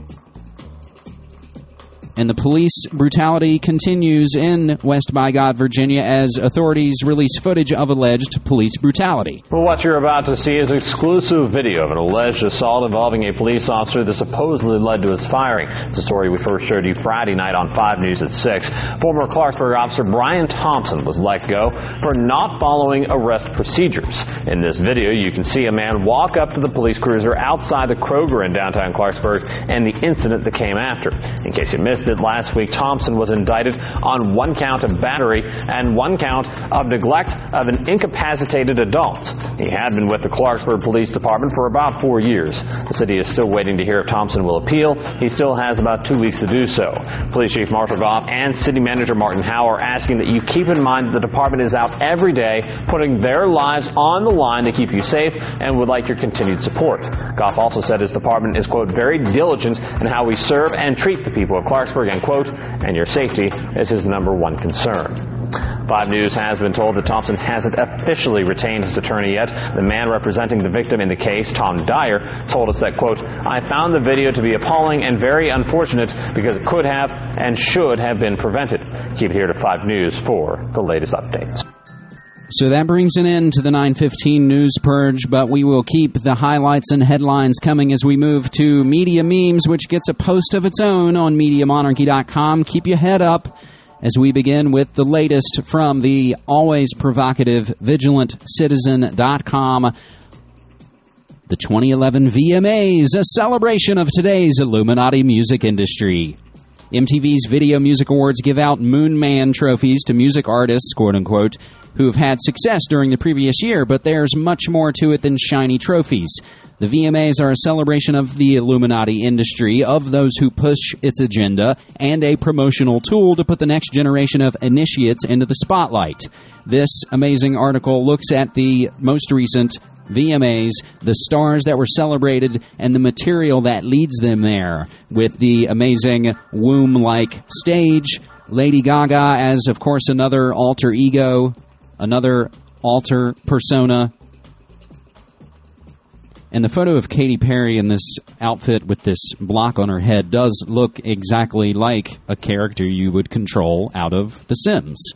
[SPEAKER 10] And the police brutality continues in West by God, Virginia, as authorities release footage of alleged police brutality.
[SPEAKER 2] Well, what you're about to see is exclusive video of an alleged assault involving a police officer that supposedly led to his firing. It's a story we first showed you Friday night on 5 News at 6. Former Clarksburg officer Brian Thompson was let go for not following arrest procedures. In this video, you can see a man walk up to the police cruiser outside the Kroger in downtown Clarksburg and the incident that came after. In case you missed it, last week, Thompson was indicted on 1 count of battery and 1 count of neglect of an incapacitated adult. He had been with the Clarksburg Police Department for about 4 years. The city is still waiting to hear if Thompson will appeal. He still has about 2 weeks to do so. Police Chief Martha Goff and City Manager Martin Howe are asking that you keep in mind that the department is out every day putting their lives on the line to keep you safe and would like your continued support. Goff also said his department is, quote, very diligent in how we serve and treat the people of Clarksburg, end quote, and your safety is his number 1 concern. 5 News has been told that Thompson hasn't officially retained his attorney yet. The man representing the victim in the case, Tom Dyer, told us that, quote, I found the video to be appalling and very unfortunate because it could have and should have been prevented. Keep it here to 5 News for the latest updates.
[SPEAKER 10] So that brings an end to the 9:15 News Purge, but we will keep the highlights and headlines coming as we move to Media Memes, which gets a post of its own on MediaMonarchy.com. Keep your head up as we begin with the latest from the always provocative VigilantCitizen.com. The 2011 VMAs, a celebration of today's Illuminati music industry. MTV's Video Music Awards give out Moon Man trophies to music artists, quote-unquote, who have had success during the previous year, but there's much more to it than shiny trophies. The VMAs are a celebration of the Illuminati industry, of those who push its agenda, and a promotional tool to put the next generation of initiates into the spotlight. This amazing article looks at the most recent VMAs, the stars that were celebrated, and the material that leads them there, with the amazing womb-like stage, Lady Gaga as, of course, another alter ego, another alter persona. And the photo of Katy Perry in this outfit with this block on her head does look exactly like a character you would control out of The Sims.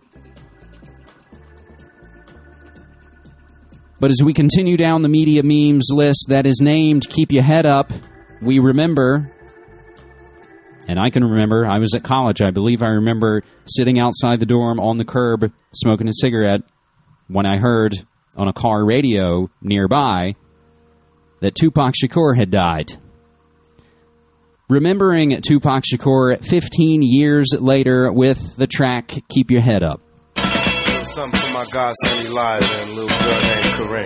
[SPEAKER 10] But as we continue down the media memes list that is named Keep Your Head Up, we remember, and I can remember, I was at college, I believe I remember sitting outside the dorm on the curb smoking a cigarette when I heard on a car radio nearby that Tupac Shakur had died. Remembering Tupac Shakur 15 years later with the track Keep Your Head Up.
[SPEAKER 22] Something for my godson Elijah and a little girl named Corinne.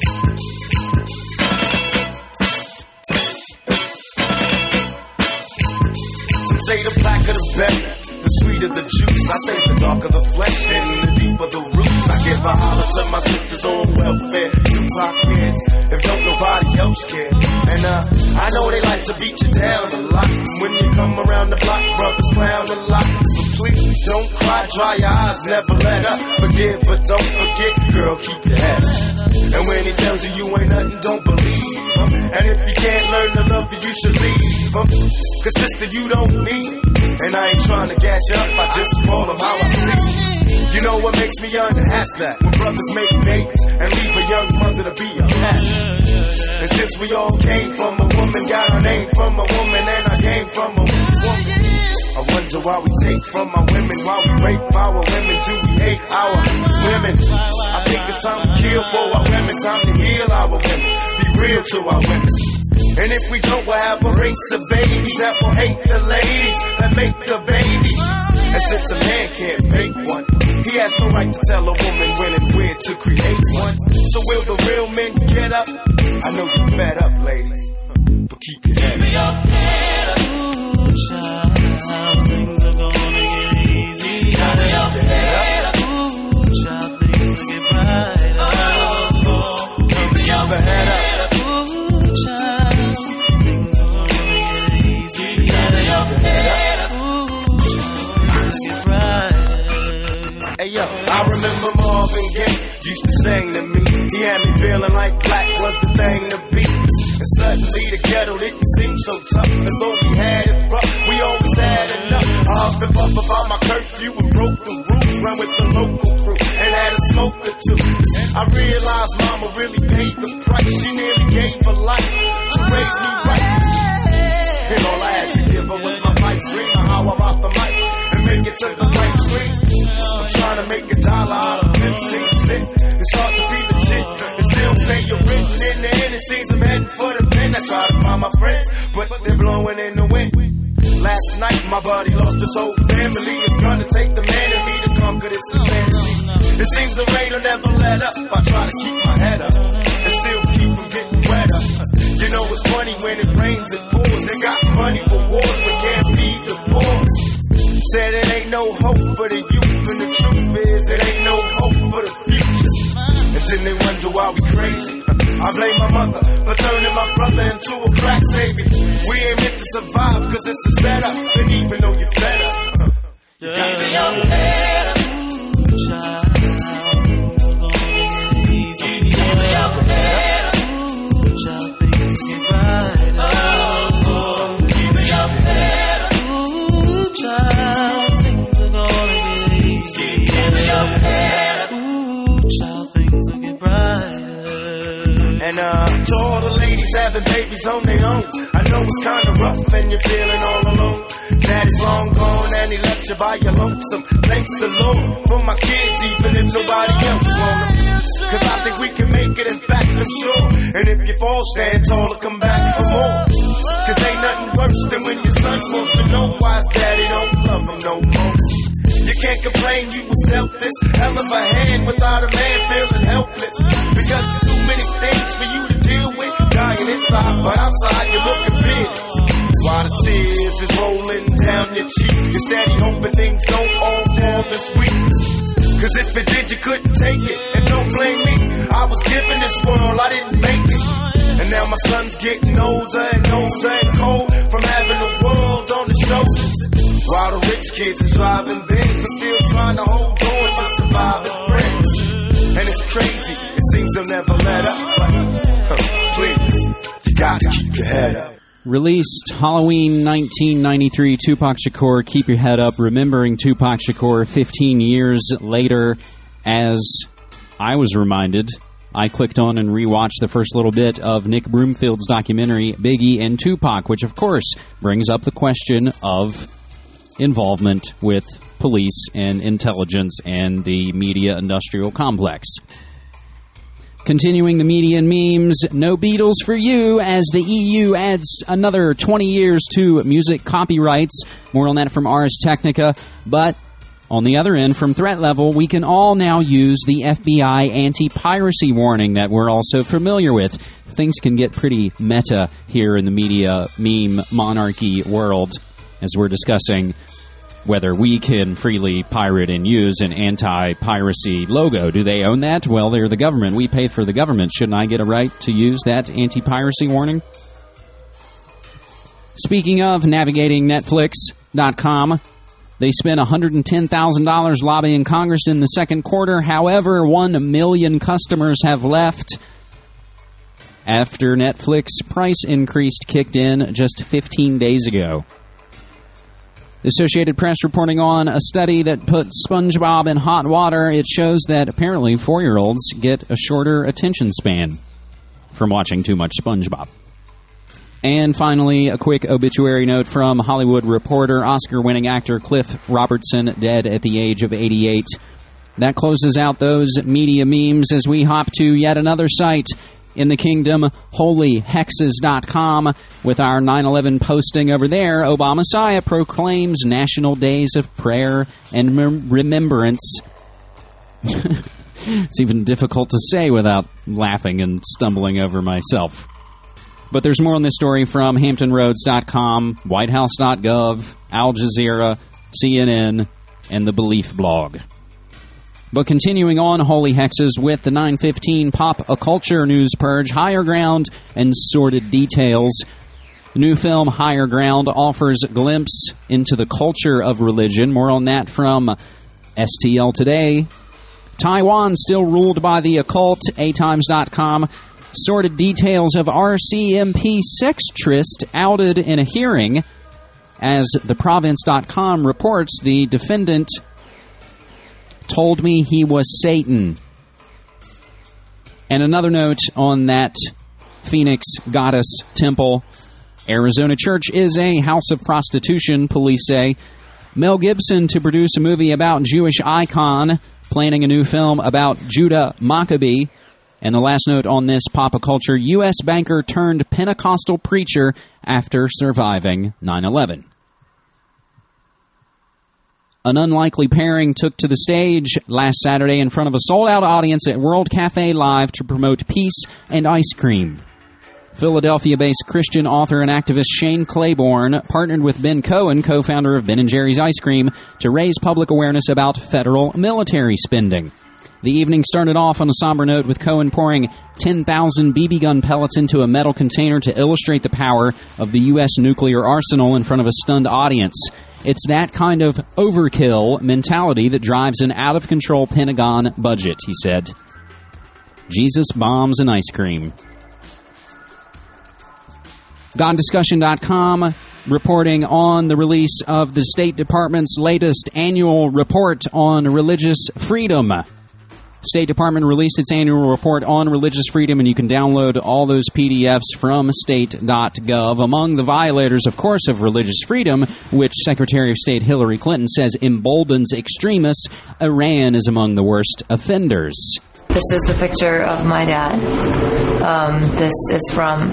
[SPEAKER 22] Some say the blacker the better, the sweeter the juice. I say the darker the flesh and the deeper the roots. I give a holler to my sisters on welfare. Tupac cares, if don't nobody else care. And I know they like to beat you down a lot. When you come around the block, brothers clown a lot. Please don't cry, dry your eyes, never let up. Forgive, but don't forget, girl, keep your head up. And when he tells you you ain't nothing, don't believe him. And if you can't learn to love you, you should leave him. Cause sister, you don't need. And I ain't trying to gas you up, I just call him how I see. You know what makes me unhappy? When brothers make babies and leave a young mother to be a parent. And since we all came from a woman, got our name from a woman, and I came from a woman. I wonder why we take from our women, why we rape our women, do we hate our women? I think it's time to kill for our women, time to heal our women, be real to our women. And if we don't, we'll have a race of babies that will hate the ladies that make the babies. And since a man can't make one, he has no right to tell a woman when and where to create one. So will the real men get up? I know you're fed up, ladies, but keep your head up.
[SPEAKER 14] Ooh, child, things are gonna get easy. Keep your head up. Ooh, child, things will get brighter.
[SPEAKER 22] Keep your head up.
[SPEAKER 14] Ooh, child, things are gonna get easy. Keep your head up. Ooh, child, things will get brighter.
[SPEAKER 22] Hey yo, I remember Marvin Gaye used to sing to me. He had me feeling like black was the thing to be. And suddenly the ghetto didn't seem so tough. As though we had it rough, we always had enough. I huffed and puffed about my curfew and broke the rules. Ran with the local crew and had a smoke or two. I realized mama really paid the price. She nearly gave her life to raise me right. And all I had to give her was my pipe dream of how I rock the mic and make it to the right screen. I'm trying to make $1 out of 15 cents. It's hard to be legit and still pay your rent. In the end, it seems I'm heading for the pen. I try to find my friends, but they're blowing in the wind. Last night, my buddy lost his whole family. It's gonna take the man in me to conquer this insanity. It seems the rain will never let up. I try to keep my head up and still keep from getting wetter. You know it's funny when it rains, it pours. They got money for wars, but can't feed the poor. Said it ain't no hope for the youth, and the truth is it ain't no hope for the future. And then they wonder why we crazy. I blame my mother for turning my brother into a crack baby. We ain't meant to survive cause it's a setup. And even though you're fed up, you got to your head up.
[SPEAKER 14] Ooh, child, things are gonna get easy. Keep your head up. Ooh, child, things will get brighter. Keep your head up. Ooh, child, things are gonna get easy. Keep your head up. Ooh, child, things will get brighter.
[SPEAKER 22] And to all the ladies having babies on their own, I know it's kinda rough and you're feeling all alone. Daddy's long gone and he left you by your lonesome. Thanks the Lord for my kids, even if nobody else want them. Cause I think we can make it, in fact I'm sure. And if you fall, stand tall and come back for more. Cause ain't nothing worse than when your son wants to know why his daddy don't love him no more. You can't complain you was dealt this hell of a hand without a man feeling helpless. Because there's too many things for you to deal with. Dying inside, but outside you're looking fearless. While the tears is rolling down your cheek, you're steady hoping things don't all fall this week. Cause if it did, you couldn't take it. And don't blame me, I was given this world, I didn't make it. And now my son's getting older and older and cold from having the world on his shoulders. While the rich kids are driving Benz and still trying to hold on to surviving friends. And it's crazy, it seems they'll never let up. But please, you got to keep your head up.
[SPEAKER 10] Released Halloween 1993, Tupac Shakur, Keep Your Head Up, remembering Tupac Shakur 15 years later. As I was reminded, I clicked on and rewatched the first little bit of Nick Broomfield's documentary, Biggie and Tupac, which of course brings up the question of involvement with police and intelligence and the media industrial complex. Continuing the media and memes, no Beatles for you as the EU adds another 20 years to music copyrights. More on that from Ars Technica. But on the other end, from threat level, we can all now use the FBI anti-piracy warning that we're also familiar with. Things can get pretty meta here in the media meme monarchy world as we're discussing whether we can freely pirate and use an anti-piracy logo. Do they own that? Well, they're the government. We pay for the government. Shouldn't I get a right to use that anti-piracy warning? Speaking of navigating Netflix.com, they spent $110,000 lobbying Congress in the second quarter. However, 1 million customers have left after Netflix price increase kicked in just 15 days ago. The Associated Press reporting on a study that put SpongeBob in hot water. It shows that apparently 4-year-olds get a shorter attention span from watching too much SpongeBob. And finally, a quick obituary note from Hollywood Reporter. Oscar-winning actor Cliff Robertson, dead at the age of 88. That closes out those media memes as we hop to yet another site in the kingdom, holyhexes.com. With our 9/11 posting over there, Obama-Messiah proclaims National Days of Prayer and Remembrance. It's even difficult to say without laughing and stumbling over myself. But there's more on this story from HamptonRoads.com, WhiteHouse.gov, Al Jazeera, CNN, and the Belief blog. But continuing on, Holy Hexes with the 9:15 pop culture news purge, Higher Ground and Sordid Details. The new film Higher Ground offers a glimpse into the culture of religion. More on that from STL Today. Taiwan still ruled by the occult, ATimes.com. Sordid details of RCMP sex tryst outed in a hearing. As theprovince.com reports, the defendant told me he was Satan. And another note on that Phoenix Goddess Temple. Arizona Church is a house of prostitution, police say. Mel Gibson to produce a movie about Jewish icon, planning a new film about Judah Maccabee. And the last note on this pop culture, U.S. banker turned Pentecostal preacher after surviving 9/11. An unlikely pairing took to the stage last Saturday in front of a sold-out audience at World Cafe Live to promote peace and ice cream. Philadelphia-based Christian author and activist Shane Claiborne partnered with Ben Cohen, co-founder of Ben & Jerry's Ice Cream, to raise public awareness about federal military spending. The evening started off on a somber note with Cohen pouring 10,000 BB gun pellets into a metal container to illustrate the power of the U.S. nuclear arsenal in front of a stunned audience. It's that kind of overkill mentality that drives an out-of-control Pentagon budget, he said. Jesus, bombs, and ice cream. GodDiscussion.com reporting on the release of the State Department's latest annual report on religious freedom. State Department released its annual report on religious freedom, and you can download all those PDFs from state.gov. Among the violators, of course, of religious freedom, which Secretary of State Hillary Clinton says emboldens extremists, Iran is among the worst offenders.
[SPEAKER 4] This is the picture of my dad. This is from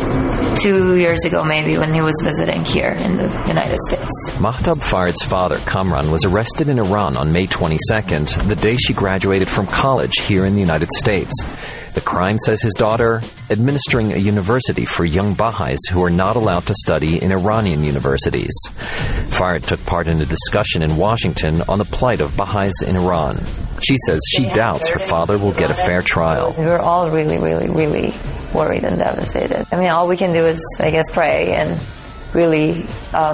[SPEAKER 4] 2 years ago, maybe, when he was visiting here in the United States.
[SPEAKER 11] Mahtab Farid's father, Kamran, was arrested in Iran on May 22nd, the day she graduated from college here in the United States. The crime, says his daughter, administering a university for young Baha'is who are not allowed to study in Iranian universities. Farid took part in a discussion in Washington on the plight of Baha'is in Iran. She says she doubts her father will get a fair trial.
[SPEAKER 4] We're all really, really, really worried and devastated. I mean, all we can do is, I guess, pray and really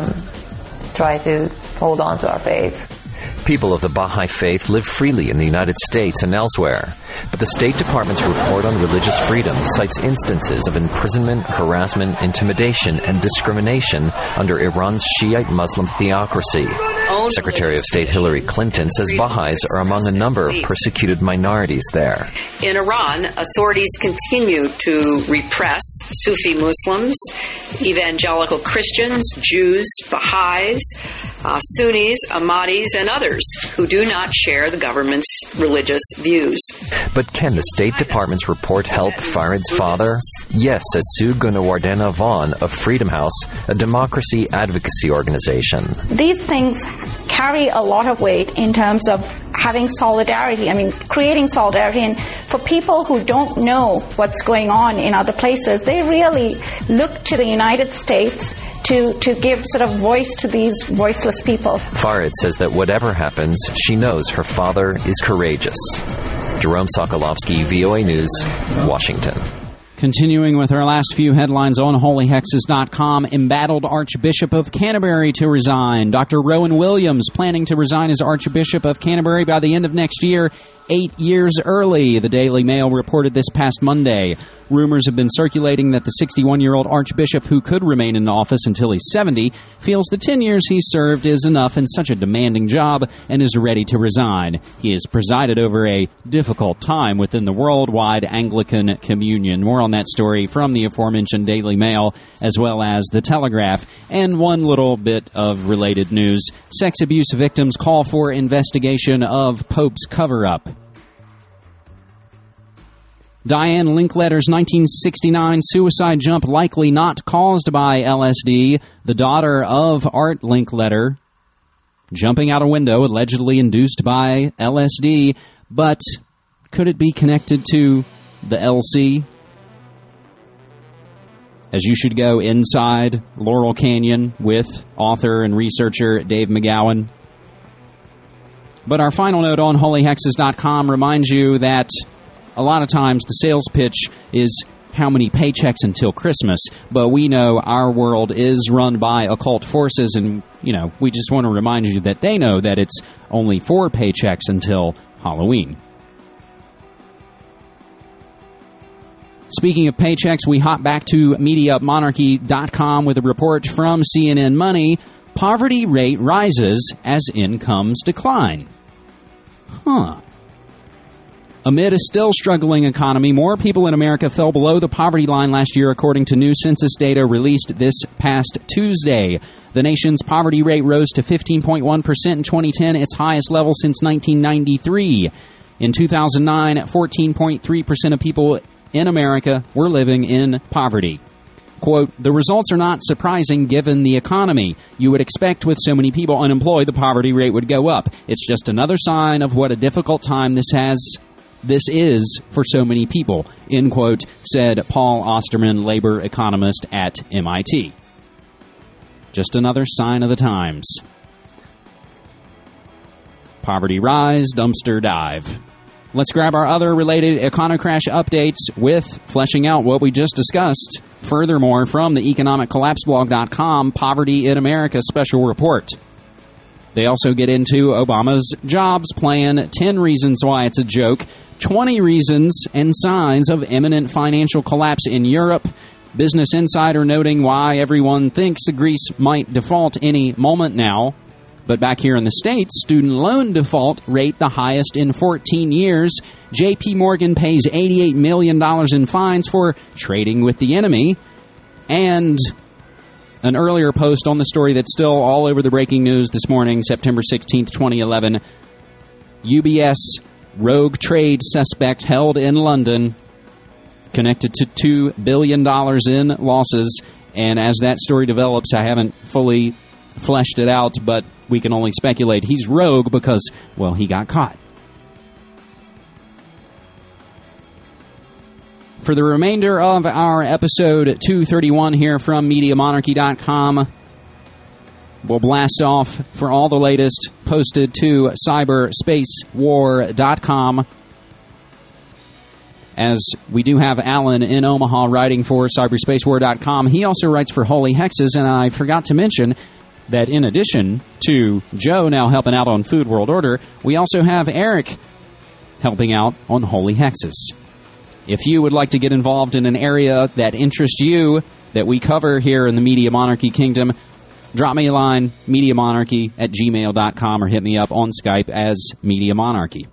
[SPEAKER 4] try to hold on to our faith.
[SPEAKER 11] People of the Baha'i faith live freely in the United States and elsewhere. But the State Department's report on religious freedom cites instances of imprisonment, harassment, intimidation, and discrimination under Iran's Shiite Muslim theocracy. Secretary of State Hillary Clinton says Baha'is are among a number of persecuted minorities there.
[SPEAKER 23] In Iran, authorities continue to repress Sufi Muslims, evangelical Christians, Jews, Baha'is, Sunnis, Ahmadis, and others who do not share the government's religious views.
[SPEAKER 11] But can the State Department's report help Farid's father? Yes, says Sue Gunawardena Vaughn of Freedom House, a democracy advocacy organization.
[SPEAKER 24] These things carry a lot of weight in terms of having solidarity, creating solidarity. And for people who don't know what's going on in other places, they really look to the United States to give sort of voice to these voiceless people.
[SPEAKER 11] Farid says that whatever happens, she knows her father is courageous. Jerome Sokolovsky, VOA News, Washington.
[SPEAKER 10] Continuing with our last few headlines on holyhexes.com, embattled Archbishop of Canterbury to resign. Dr. Rowan Williams planning to resign as Archbishop of Canterbury by the end of next year. 8 years early, the Daily Mail reported this past Monday. Rumors have been circulating that the 61-year-old archbishop, who could remain in office until he's 70, feels the 10 years he's served is enough in such a demanding job and is ready to resign. He has presided over a difficult time within the worldwide Anglican Communion. More on that story from the aforementioned Daily Mail, as well as The Telegraph. And one little bit of related news. Sex abuse victims call for investigation of Pope's cover-up. Diane Linkletter's 1969 suicide jump likely not caused by LSD. The daughter of Art Linkletter jumping out a window allegedly induced by LSD. But could it be connected to the LC? As you should go inside Laurel Canyon with author and researcher Dave McGowan. But our final note on holyhexes.com reminds you that a lot of times the sales pitch is how many paychecks until Christmas, but we know our world is run by occult forces, and, we just want to remind you that they know that it's only 4 paychecks until Halloween. Speaking of paychecks, we hop back to MediaMonarchy.com with a report from CNN Money. Poverty rate rises as incomes decline. Amid a still struggling economy, more people in America fell below the poverty line last year, according to new census data released this past Tuesday. The nation's poverty rate rose to 15.1% in 2010, its highest level since 1993. In 2009, 14.3% of people in America were living in poverty. Quote, the results are not surprising given the economy. You would expect with so many people unemployed, the poverty rate would go up. It's just another sign of what a difficult time this is for so many people, end quote, said Paul Osterman, labor economist at MIT. Just another sign of the times. Poverty rise, dumpster dive. Let's grab our other related Econocrash updates with fleshing out what we just discussed. Furthermore, from the economiccollapseblog.com, Poverty in America special report. They also get into Obama's jobs plan, 10 reasons why it's a joke, 20 reasons and signs of imminent financial collapse in Europe, Business Insider noting why everyone thinks Greece might default any moment now. But back here in the States, student loan default rate the highest in 14 years. J.P. Morgan pays $88 million in fines for trading with the enemy. And an earlier post on the story that's still all over the breaking news this morning, September 16th, 2011. UBS rogue trade suspect held in London, connected to $2 billion in losses. And as that story develops, I haven't fully fleshed it out, but we can only speculate he's rogue because, well, he got caught. For the remainder of our episode 231 here from MediaMonarchy.com, we'll blast off for all the latest posted to cyberspacewar.com. As we do have Alan in Omaha writing for cyberspacewar.com. He also writes for Holy Hexes, and I forgot to mention that in addition to Joe now helping out on Food World Order, we also have Eric helping out on Holy Hexes. If you would like to get involved in an area that interests you, that we cover here in the Media Monarchy Kingdom, drop me a line, MediaMonarchy@gmail.com, or hit me up on Skype as Media Monarchy.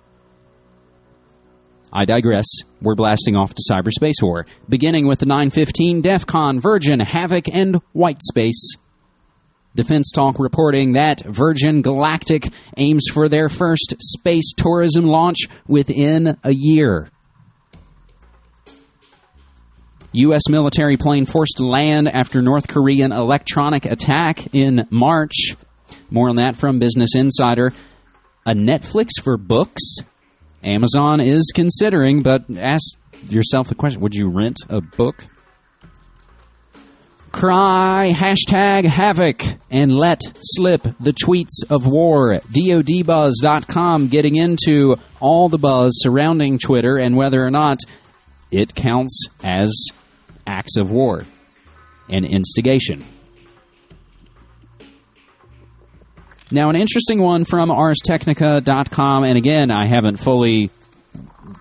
[SPEAKER 10] I digress. We're blasting off to Cyberspace War, beginning with the 9:15 DEF CON, Virgin, Havoc, and Whitespace. Defense Talk reporting that Virgin Galactic aims for their first space tourism launch within a year. U.S. military plane forced to land after North Korean electronic attack in March. More on that from Business Insider. A Netflix for books? Amazon is considering, but ask yourself the question, would you rent a book? Cry, #Havoc, and let slip the tweets of war. DoDBuzz.com getting into all the buzz surrounding Twitter and whether or not it counts as acts of war and instigation. Now, an interesting one from ArsTechnica.com, and again, I haven't fully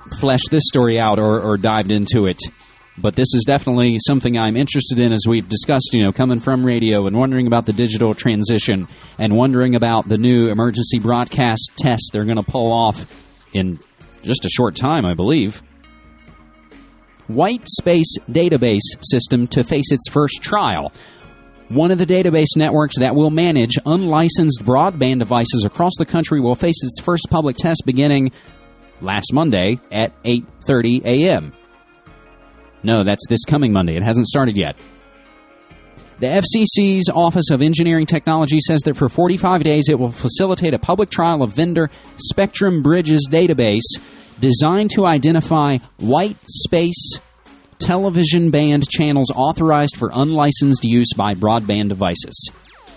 [SPEAKER 10] fleshed this story out or dived into it. But this is definitely something I'm interested in, as we've discussed, coming from radio and wondering about the digital transition and wondering about the new emergency broadcast test they're going to pull off in just a short time, I believe. White Space database system to face its first trial. One of the database networks that will manage unlicensed broadband devices across the country will face its first public test beginning last Monday at 8:30 a.m. No, that's this coming Monday. It hasn't started yet. The FCC's Office of Engineering Technology says that for 45 days it will facilitate a public trial of vendor Spectrum Bridges database designed to identify white space television band channels authorized for unlicensed use by broadband devices.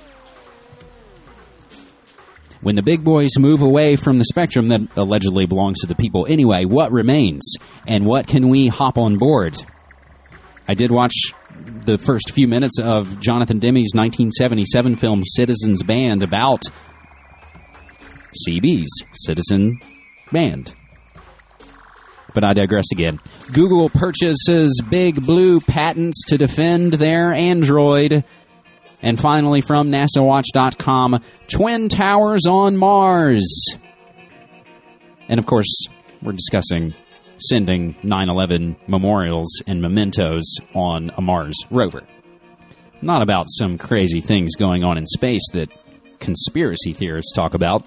[SPEAKER 10] When the big boys move away from the spectrum that allegedly belongs to the people anyway, what remains? And what can we hop on board? I did watch the first few minutes of Jonathan Demme's 1977 film Citizens Band about CB's Citizen Band. But I digress again. Google purchases Big Blue patents to defend their Android. And finally, from NASAWatch.com, Twin Towers on Mars. And of course, we're discussing sending 9/11 memorials and mementos on a Mars rover. Not about some crazy things going on in space that conspiracy theorists talk about.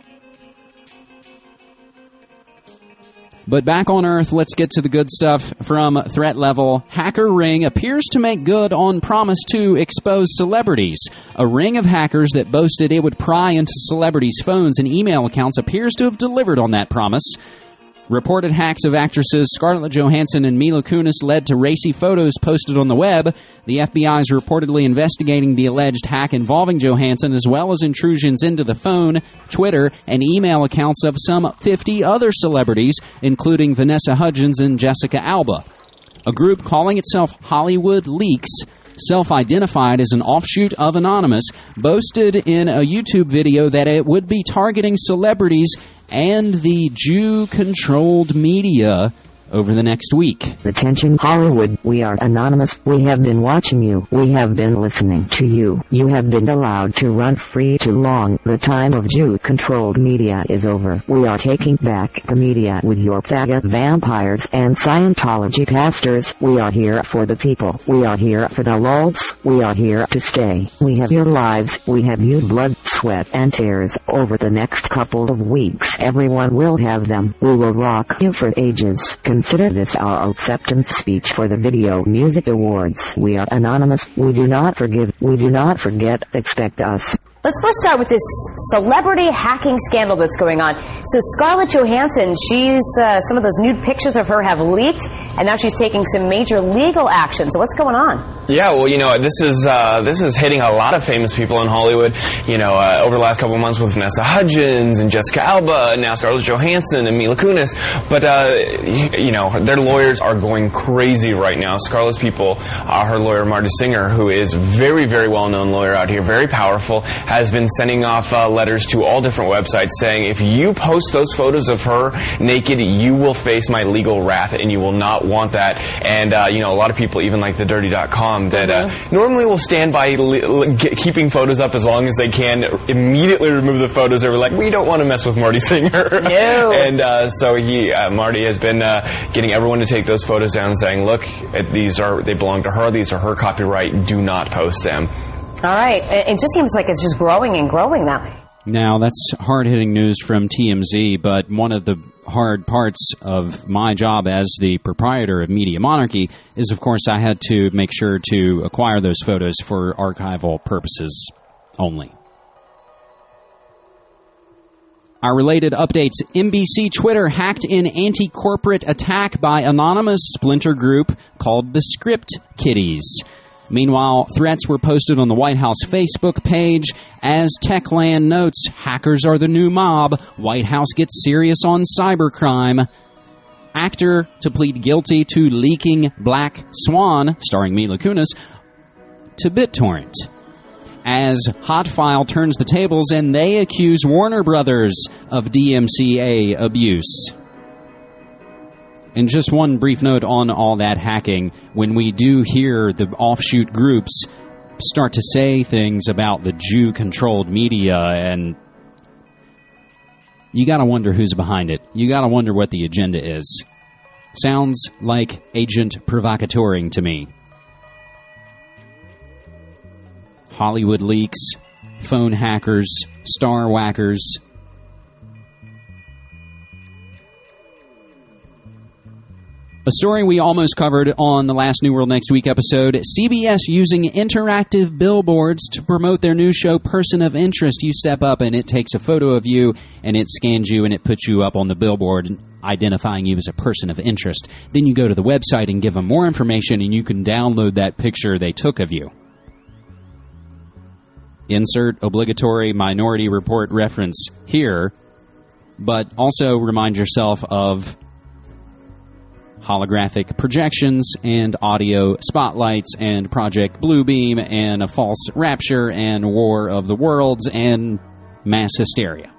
[SPEAKER 10] But back on Earth, let's get to the good stuff from Threat Level. Hacker ring appears to make good on promise to expose celebrities. A ring of hackers that boasted it would pry into celebrities' phones and email accounts appears to have delivered on that promise. Reported hacks of actresses Scarlett Johansson and Mila Kunis led to racy photos posted on the web. The FBI is reportedly investigating the alleged hack involving Johansson, as well as intrusions into the phone, Twitter, and email accounts of some 50 other celebrities, including Vanessa Hudgens and Jessica Alba. A group calling itself Hollywood Leaks, self-identified as an offshoot of Anonymous, boasted in a YouTube video that it would be targeting celebrities and the Jew-controlled media over the next week.
[SPEAKER 6] Attention Hollywood, we are Anonymous. We have been watching you. We have been listening to you. You have been allowed to run free too long. The time of Jew-controlled media is over. We are taking back the media with your faggot vampires and Scientology pastors. We are here for the people. We are here for the lulz. We are here to stay. We have your lives. We have your blood, sweat, and tears. Over the next couple of weeks, everyone will have them. We will rock you for ages. Consider this our acceptance speech for the Video Music Awards. We are Anonymous. We do not forgive. We do not forget. Expect us.
[SPEAKER 17] Let's first start with this celebrity hacking scandal that's going on. So Scarlett Johansson, some of those nude pictures of her have leaked, and now she's taking some major legal action. So what's going on?
[SPEAKER 7] Yeah, well, this is hitting a lot of famous people in Hollywood. Over the last couple of months with Vanessa Hudgens and Jessica Alba, and now Scarlett Johansson and Mila Kunis. But their lawyers are going crazy right now. Scarlett's people, her lawyer Marty Singer, who is very, very well-known lawyer out here, very powerful, has been sending off letters to all different websites saying, if you post those photos of her naked, you will face my legal wrath, and you will not want that. And, a lot of people, even like TheDirty.com, that normally will stand by keeping photos up as long as they can, immediately remove the photos. They were like, we don't want to mess with Marty Singer. No. And so Marty has been getting everyone to take those photos down, saying, look, they belong to her. These are her copyright. Do not post them.
[SPEAKER 17] All right. It just seems like it's just growing and growing now.
[SPEAKER 10] Now, that's hard-hitting news from TMZ, but one of the hard parts of my job as the proprietor of Media Monarchy is, of course, I had to make sure to acquire those photos for archival purposes only. Our related updates: NBC Twitter hacked in anti-corporate attack by anonymous splinter group called the Script Kiddies. Meanwhile, threats were posted on the White House Facebook page. As Techland notes, hackers are the new mob. White House gets serious on cybercrime. Actor to plead guilty to leaking Black Swan, starring Mila Kunis, to BitTorrent. As Hotfile turns the tables and they accuse Warner Brothers of DMCA abuse. And just one brief note on all that hacking. When we do hear the offshoot groups start to say things about the Jew-controlled media, and you got to wonder who's behind it. You got to wonder what the agenda is. Sounds like agent provocateuring to me. Hollywood leaks, phone hackers, star whackers. A story we almost covered on the last New World Next Week episode, CBS using interactive billboards to promote their new show, Person of Interest. You step up and it takes a photo of you and it scans you and it puts you up on the billboard, identifying you as a person of interest. Then you go to the website and give them more information and you can download that picture they took of you. Insert obligatory Minority Report reference here, but also remind yourself of holographic projections and audio spotlights and Project Bluebeam and a false rapture and War of the Worlds and mass hysteria.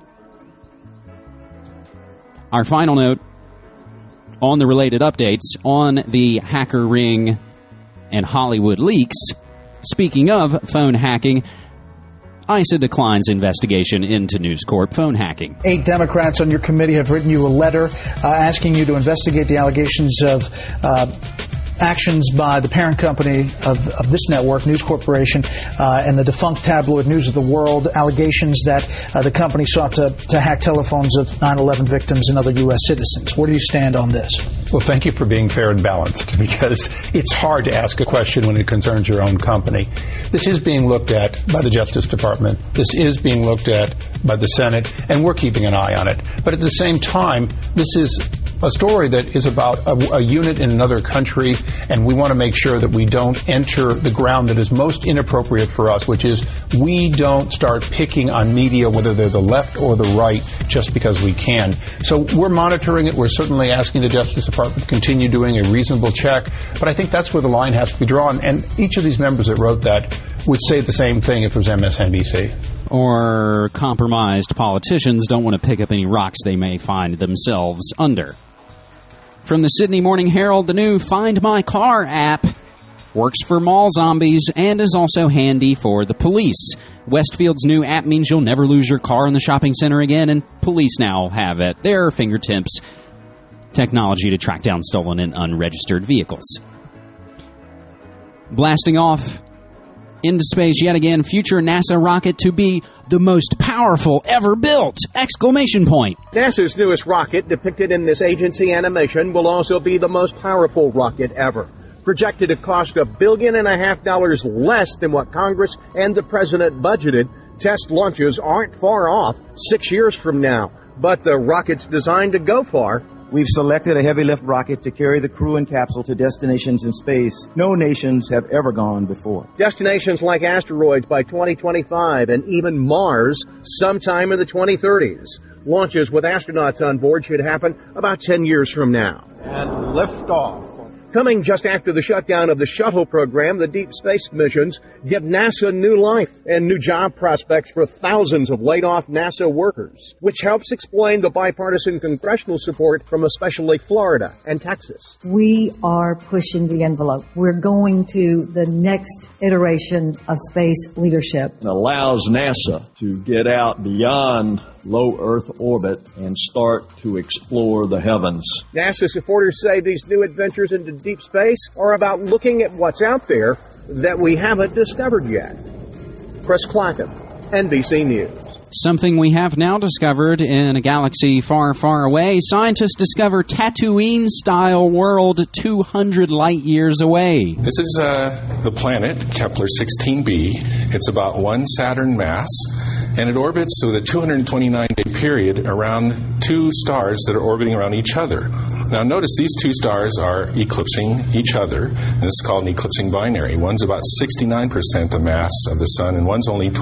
[SPEAKER 10] Our final note on the related updates on the hacker ring and Hollywood leaks. Speaking of phone hacking, ICE declines investigation into News Corp phone hacking.
[SPEAKER 5] 8 Democrats on your committee have written you a letter asking you to investigate the allegations of actions by the parent company of this network, News Corporation, and the defunct tabloid News of the World, allegations that the company sought to hack telephones of 9/11 victims and other U.S. citizens. Where do you stand on this?
[SPEAKER 8] Well, thank you for being fair and balanced, because it's hard to ask a question when it concerns your own company. This is being looked at by the Justice Department. This is being looked at by the Senate, and we're keeping an eye on it. But at the same time, this is a story that is about a unit in another country, and we want to make sure that we don't enter the ground that is most inappropriate for us, which is we don't start picking on media, whether they're the left or the right, just because we can. So we're monitoring it. We're certainly asking the Justice Department to continue doing a reasonable check, but I think that's where the line has to be drawn, and each of these members that wrote that would say the same thing if it was MSNBC.
[SPEAKER 10] Or compromised politicians don't want to pick up any rocks they may find themselves under. From the Sydney Morning Herald, the new Find My Car app works for mall zombies and is also handy for the police. Westfield's new app means you'll never lose your car in the shopping center again, and police now have at their fingertips technology to track down stolen and unregistered vehicles. Blasting off into space yet again, future NASA rocket to be the most powerful ever built! Exclamation point.
[SPEAKER 9] NASA's newest rocket, depicted in this agency animation, will also be the most powerful rocket ever. Projected to cost $1.5 billion less than what Congress and the President budgeted. Test launches aren't far off, 6 years from now. But the rocket's designed to go far.
[SPEAKER 12] We've selected a heavy-lift rocket to carry the crew and capsule to destinations in space no nations have ever gone before.
[SPEAKER 9] Destinations like asteroids by 2025 and even Mars sometime in the 2030s. Launches with astronauts on board should happen about 10 years from now.
[SPEAKER 12] And lift off.
[SPEAKER 9] Coming just after the shutdown of the shuttle program, the deep space missions give NASA new life and new job prospects for thousands of laid-off NASA workers, which helps explain the bipartisan congressional support from especially Florida and Texas.
[SPEAKER 25] We are pushing the envelope. We're going to the next iteration of space leadership.
[SPEAKER 26] It allows NASA to get out beyond low Earth orbit and start to explore the heavens.
[SPEAKER 9] NASA supporters say these new adventures into deep space are about looking at what's out there that we haven't discovered yet. Chris Clackham, NBC News.
[SPEAKER 10] Something we have now discovered in a galaxy far, far away. Scientists discover Tatooine-style world 200 light years away.
[SPEAKER 27] This is the planet Kepler 16b. It's about 1 Saturn mass, and it orbits with a 229-day period around 2 stars that are orbiting around each other. Now notice these 2 stars are eclipsing each other, and this is called an eclipsing binary. One's about 69% the mass of the Sun, and one's only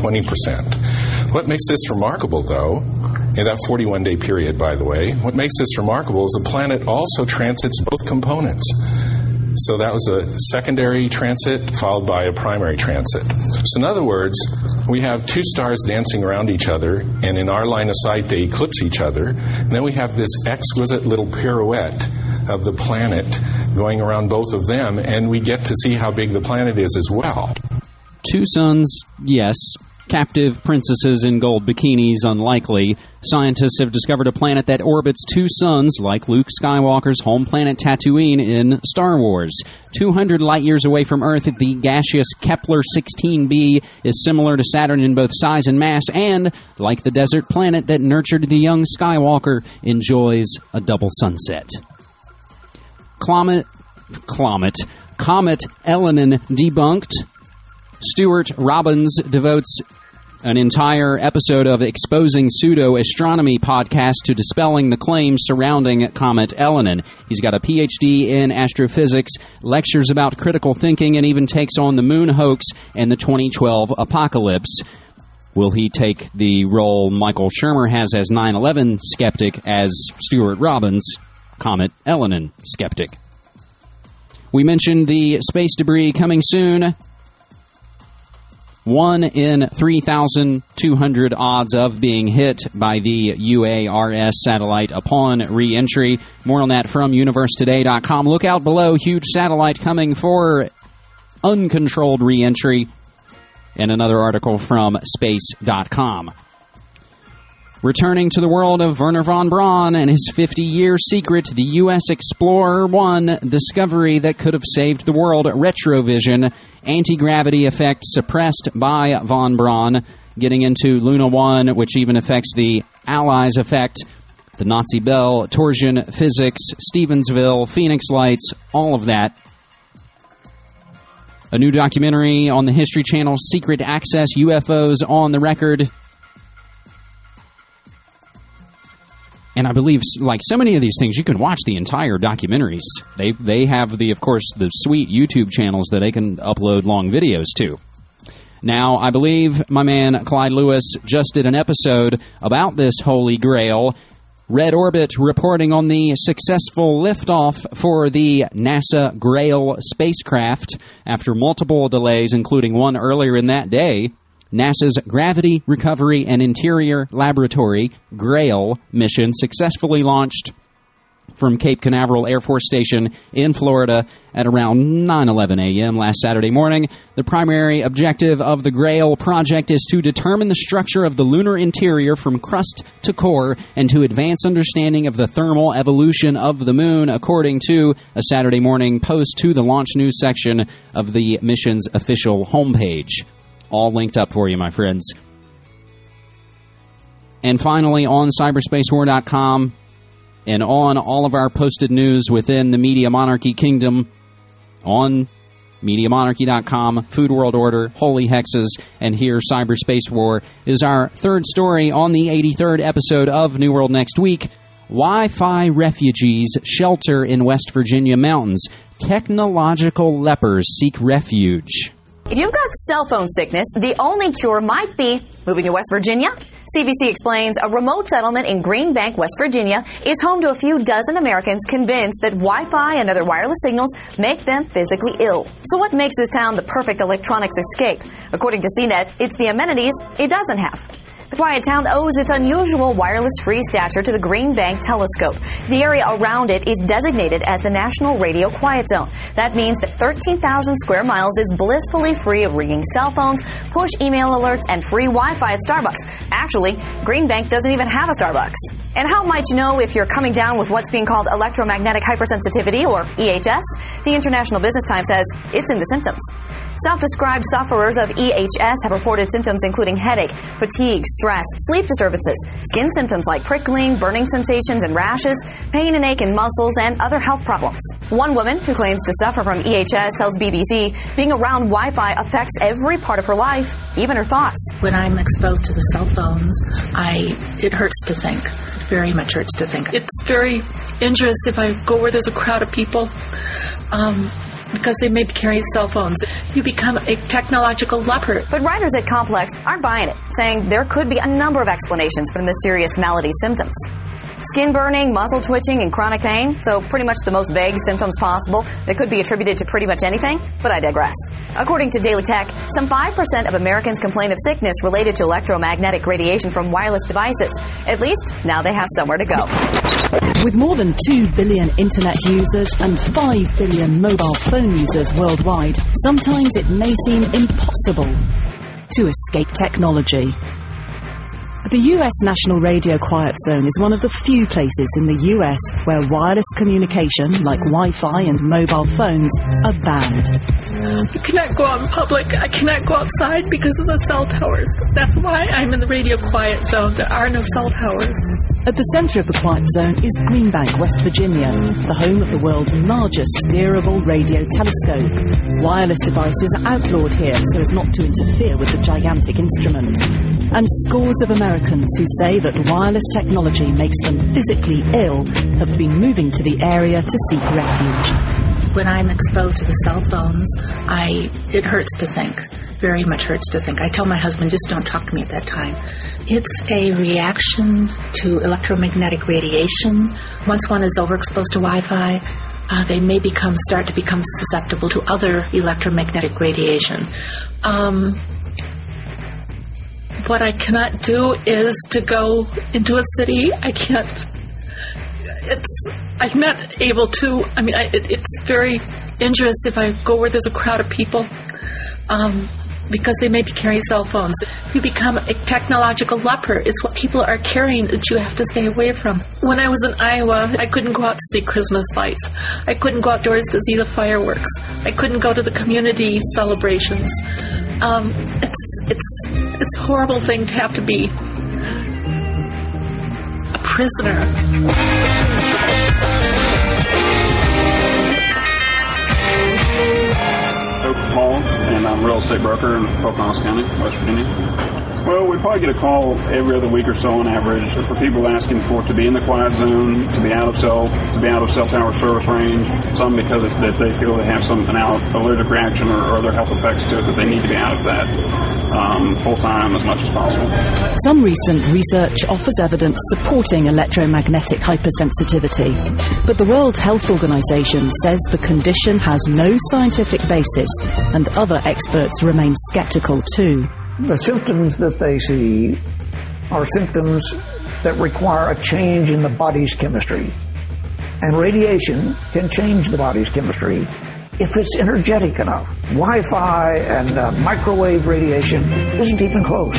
[SPEAKER 27] 20%. What makes this remarkable, though, in that 41-day period, by the way, what makes this remarkable is the planet also transits both components. So that was a secondary transit followed by a primary transit. So in other words, we have 2 stars dancing around each other, and in our line of sight they eclipse each other. And then we have this exquisite little pirouette of the planet going around both of them, and we get to see how big the planet is as well.
[SPEAKER 10] 2 suns, yes. Captive princesses in gold bikinis, unlikely. Scientists have discovered a planet that orbits 2 suns, like Luke Skywalker's home planet Tatooine in Star Wars. 200 light-years away from Earth, the gaseous Kepler-16b is similar to Saturn in both size and mass, and, like the desert planet that nurtured the young Skywalker, enjoys a double sunset. Comet Elenin debunked. Stuart Robbins devotes an entire episode of Exposing Pseudo-Astronomy podcast to dispelling the claims surrounding Comet Elenin. He's got a PhD in astrophysics, lectures about critical thinking, and even takes on the moon hoax and the 2012 apocalypse. Will he take the role Michael Shermer has as 9/11 skeptic as Stuart Robbins, Comet Elenin skeptic? We mentioned the space debris coming soon. 1 in 3,200 odds of being hit by the UARS satellite upon re-entry. More on that from universetoday.com. Look out below, huge satellite coming for uncontrolled re-entry. And another article from space.com. Returning to the world of Wernher von Braun and his 50-year secret, the U.S. Explorer 1 discovery that could have saved the world, retrovision, anti-gravity effect suppressed by von Braun, getting into Luna 1, which even affects the Allies effect, the Nazi Bell, torsion physics, Stevensville, Phoenix Lights, all of that. A new documentary on the History Channel, Secret Access, UFOs on the Record. And I believe, like so many of these things, you can watch the entire documentaries. They have, of course, the sweet YouTube channels that they can upload long videos to. Now, I believe my man Clyde Lewis just did an episode about this Holy Grail. Red Orbit reporting on the successful liftoff for the NASA Grail spacecraft after multiple delays, including one earlier in that day. NASA's Gravity Recovery and Interior Laboratory, GRAIL, mission successfully launched from Cape Canaveral Air Force Station in Florida at around 9:11 a.m. last Saturday morning. The primary objective of the GRAIL project is to determine the structure of the lunar interior from crust to core and to advance understanding of the thermal evolution of the moon, according to a Saturday morning post to the launch news section of the mission's official homepage. All linked up for you, my friends. And finally, on cyberspacewar.com and on all of our posted news within the Media Monarchy Kingdom, on MediaMonarchy.com, Food World Order, Holy Hexes, and here, Cyberspace War, is our third story on the 83rd episode of New World Next Week. Wi-Fi refugees shelter in West Virginia mountains. Technological lepers seek refuge.
[SPEAKER 1] If you've got cell phone sickness, the only cure might be moving to West Virginia. CBC explains a remote settlement in Green Bank, West Virginia, is home to a few dozen Americans convinced that Wi-Fi and other wireless signals make them physically ill. So what makes this town the perfect electronics escape? According to CNET, it's the amenities it doesn't have. The quiet town owes its unusual wireless-free stature to the Green Bank telescope. The area around it is designated as the National Radio Quiet Zone. That means that 13,000 square miles is blissfully free of ringing cell phones, push email alerts, and free Wi-Fi at Starbucks. Actually, Green Bank doesn't even have a Starbucks. And how might you know if you're coming down with what's being called electromagnetic hypersensitivity, or EHS? The International Business Times says it's in the symptoms. Self-described sufferers of EHS have reported symptoms including headache, fatigue, stress, sleep disturbances, skin symptoms like prickling, burning sensations and rashes, pain and ache in muscles, and other health problems. One woman who claims to suffer from EHS tells BBC being around Wi-Fi affects every part of her life, even her thoughts.
[SPEAKER 3] When I'm exposed to the cell phones, it hurts to think. It very much hurts to think.
[SPEAKER 13] It's very injurious if I go where there's a crowd of people. Because they may be carrying cell phones. You become a technological leper.
[SPEAKER 1] But writers at Complex aren't buying it, saying there could be a number of explanations for the mysterious malady symptoms. Skin burning, muscle twitching, and chronic pain, so pretty much the most vague symptoms possible that could be attributed to pretty much anything, but I digress. According to Daily Tech, some 5% of Americans complain of sickness related to electromagnetic radiation from wireless devices. At least, now they have somewhere to go.
[SPEAKER 2] With more than 2 billion internet users and 5 billion mobile phone users worldwide, sometimes it may seem impossible to escape technology. The US National Radio Quiet Zone is one of the few places in the US where wireless communication, like Wi-Fi and mobile phones, are banned.
[SPEAKER 13] I cannot go out in public. I cannot go outside because of the cell towers. That's why I'm in the radio quiet zone. There are no cell towers.
[SPEAKER 2] At the center of the quiet zone is Green Bank, West Virginia, the home of the world's largest steerable radio telescope. Wireless devices are outlawed here so as not to interfere with the gigantic instrument. And scores of Americans who say that wireless technology makes them physically ill have been moving to the area to seek refuge.
[SPEAKER 3] When I'm exposed to the cell phones, it hurts to think. Very much hurts to think. I tell my husband, just don't talk to me at that time. It's a reaction to electromagnetic radiation. Once one is overexposed to Wi-Fi, they may start to become susceptible to other electromagnetic radiation. What I cannot do is to go into a city. I'm not able to. I mean, it's very injurious if I go where there's a crowd of people, because they may be carrying cell phones. You become a technological leper. It's what people are carrying that you have to stay away from. When I was in Iowa, I couldn't go out to see Christmas lights. I couldn't go outdoors to see the fireworks. I couldn't go to the community celebrations. It's a horrible thing to have to be a prisoner.
[SPEAKER 15] Paul, and I'm a real estate broker in Pocahontas County, West Virginia. Well, we probably get a call every other week or so on average for people asking for it to be in the quiet zone, to be out of cell tower service range. Some because that they feel they have an allergic reaction or other health effects to it that they need to be out of that full time as much as possible.
[SPEAKER 2] Some recent research offers evidence supporting electromagnetic hypersensitivity, but the World Health Organization says the condition has no scientific basis, and other experts remain skeptical too.
[SPEAKER 16] The symptoms that they see are symptoms that require a change in the body's chemistry. And radiation can change the body's chemistry if it's energetic enough. Wi-Fi and microwave radiation isn't even close.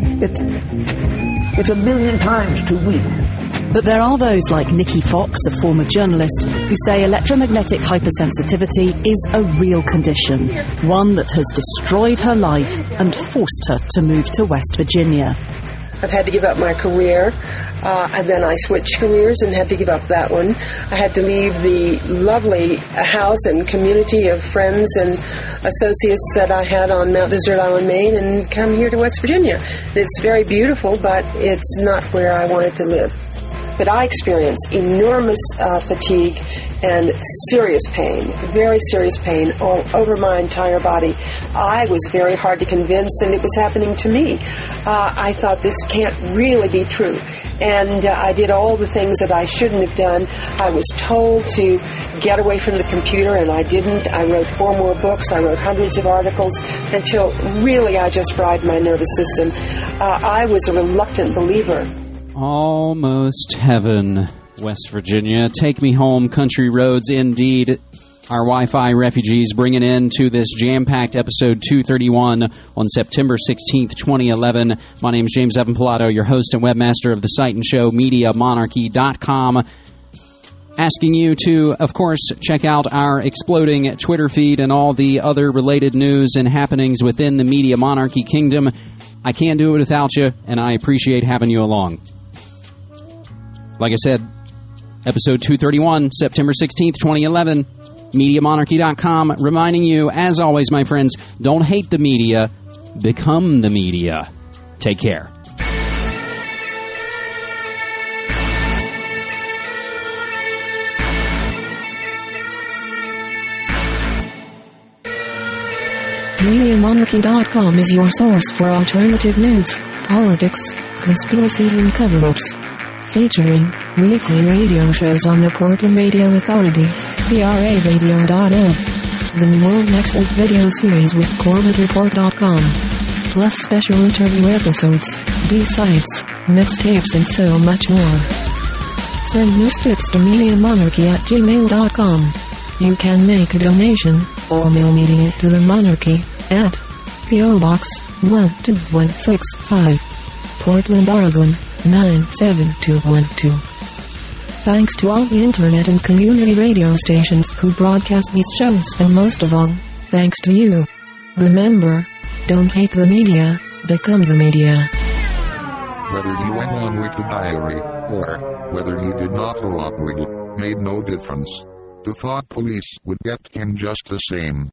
[SPEAKER 16] It's 1 million times too weak.
[SPEAKER 2] But there are those like Nikki Fox, a former journalist, who say electromagnetic hypersensitivity is a real condition, one that has destroyed her life and forced her to move to West Virginia.
[SPEAKER 18] I've had to give up my career, and then I switched careers and had to give up that one. I had to leave the lovely house and community of friends and associates that I had on Mount Desert Island, Maine, and come here to West Virginia. It's very beautiful, but it's not where I wanted to live. But I experienced enormous fatigue and serious pain, very serious pain all over my entire body. I was very hard to convince, and it was happening to me. I thought this can't really be true. And I did all the things that I shouldn't have done. I was told to get away from the computer, and I didn't. I wrote 4 more books. I wrote hundreds of articles until really I just fried my nervous system. I was a reluctant believer.
[SPEAKER 10] Almost heaven, West Virginia. Take me home, country roads indeed. Our Wi-Fi refugees bringing into this jam-packed episode 231 on September 16th, 2011. My name is James Evan Pilato, your host and webmaster of the site and show MediaMonarchy.com. Asking you to, of course, check out our exploding Twitter feed and all the other related news and happenings within the Media Monarchy kingdom. I can't do it without you, and I appreciate having you along. Like I said, episode 231, September 16th, 2011, MediaMonarchy.com, reminding you, as always, my friends, don't hate the media, become the media. Take care.
[SPEAKER 19] MediaMonarchy.com is your source for alternative news, politics, conspiracies, and cover-ups. Featuring weekly radio shows on the Portland Radio Authority, PRAradio.org, the World Next Week video series with CorbettReport.com, plus special interview episodes, B-sides, mixtapes, and so much more. Send news tips to MediaMonarchy@gmail.com. You can make a donation or mail media to the Monarchy at P.O. Box 12165, Portland, Oregon 97212. Thanks to all the internet and community radio stations who broadcast these shows, and most of all, thanks to you. Remember, don't hate the media, become the media.
[SPEAKER 4] Whether you went on with the diary, or whether you did not go up with it, made no difference. The thought police would get Ken just the same.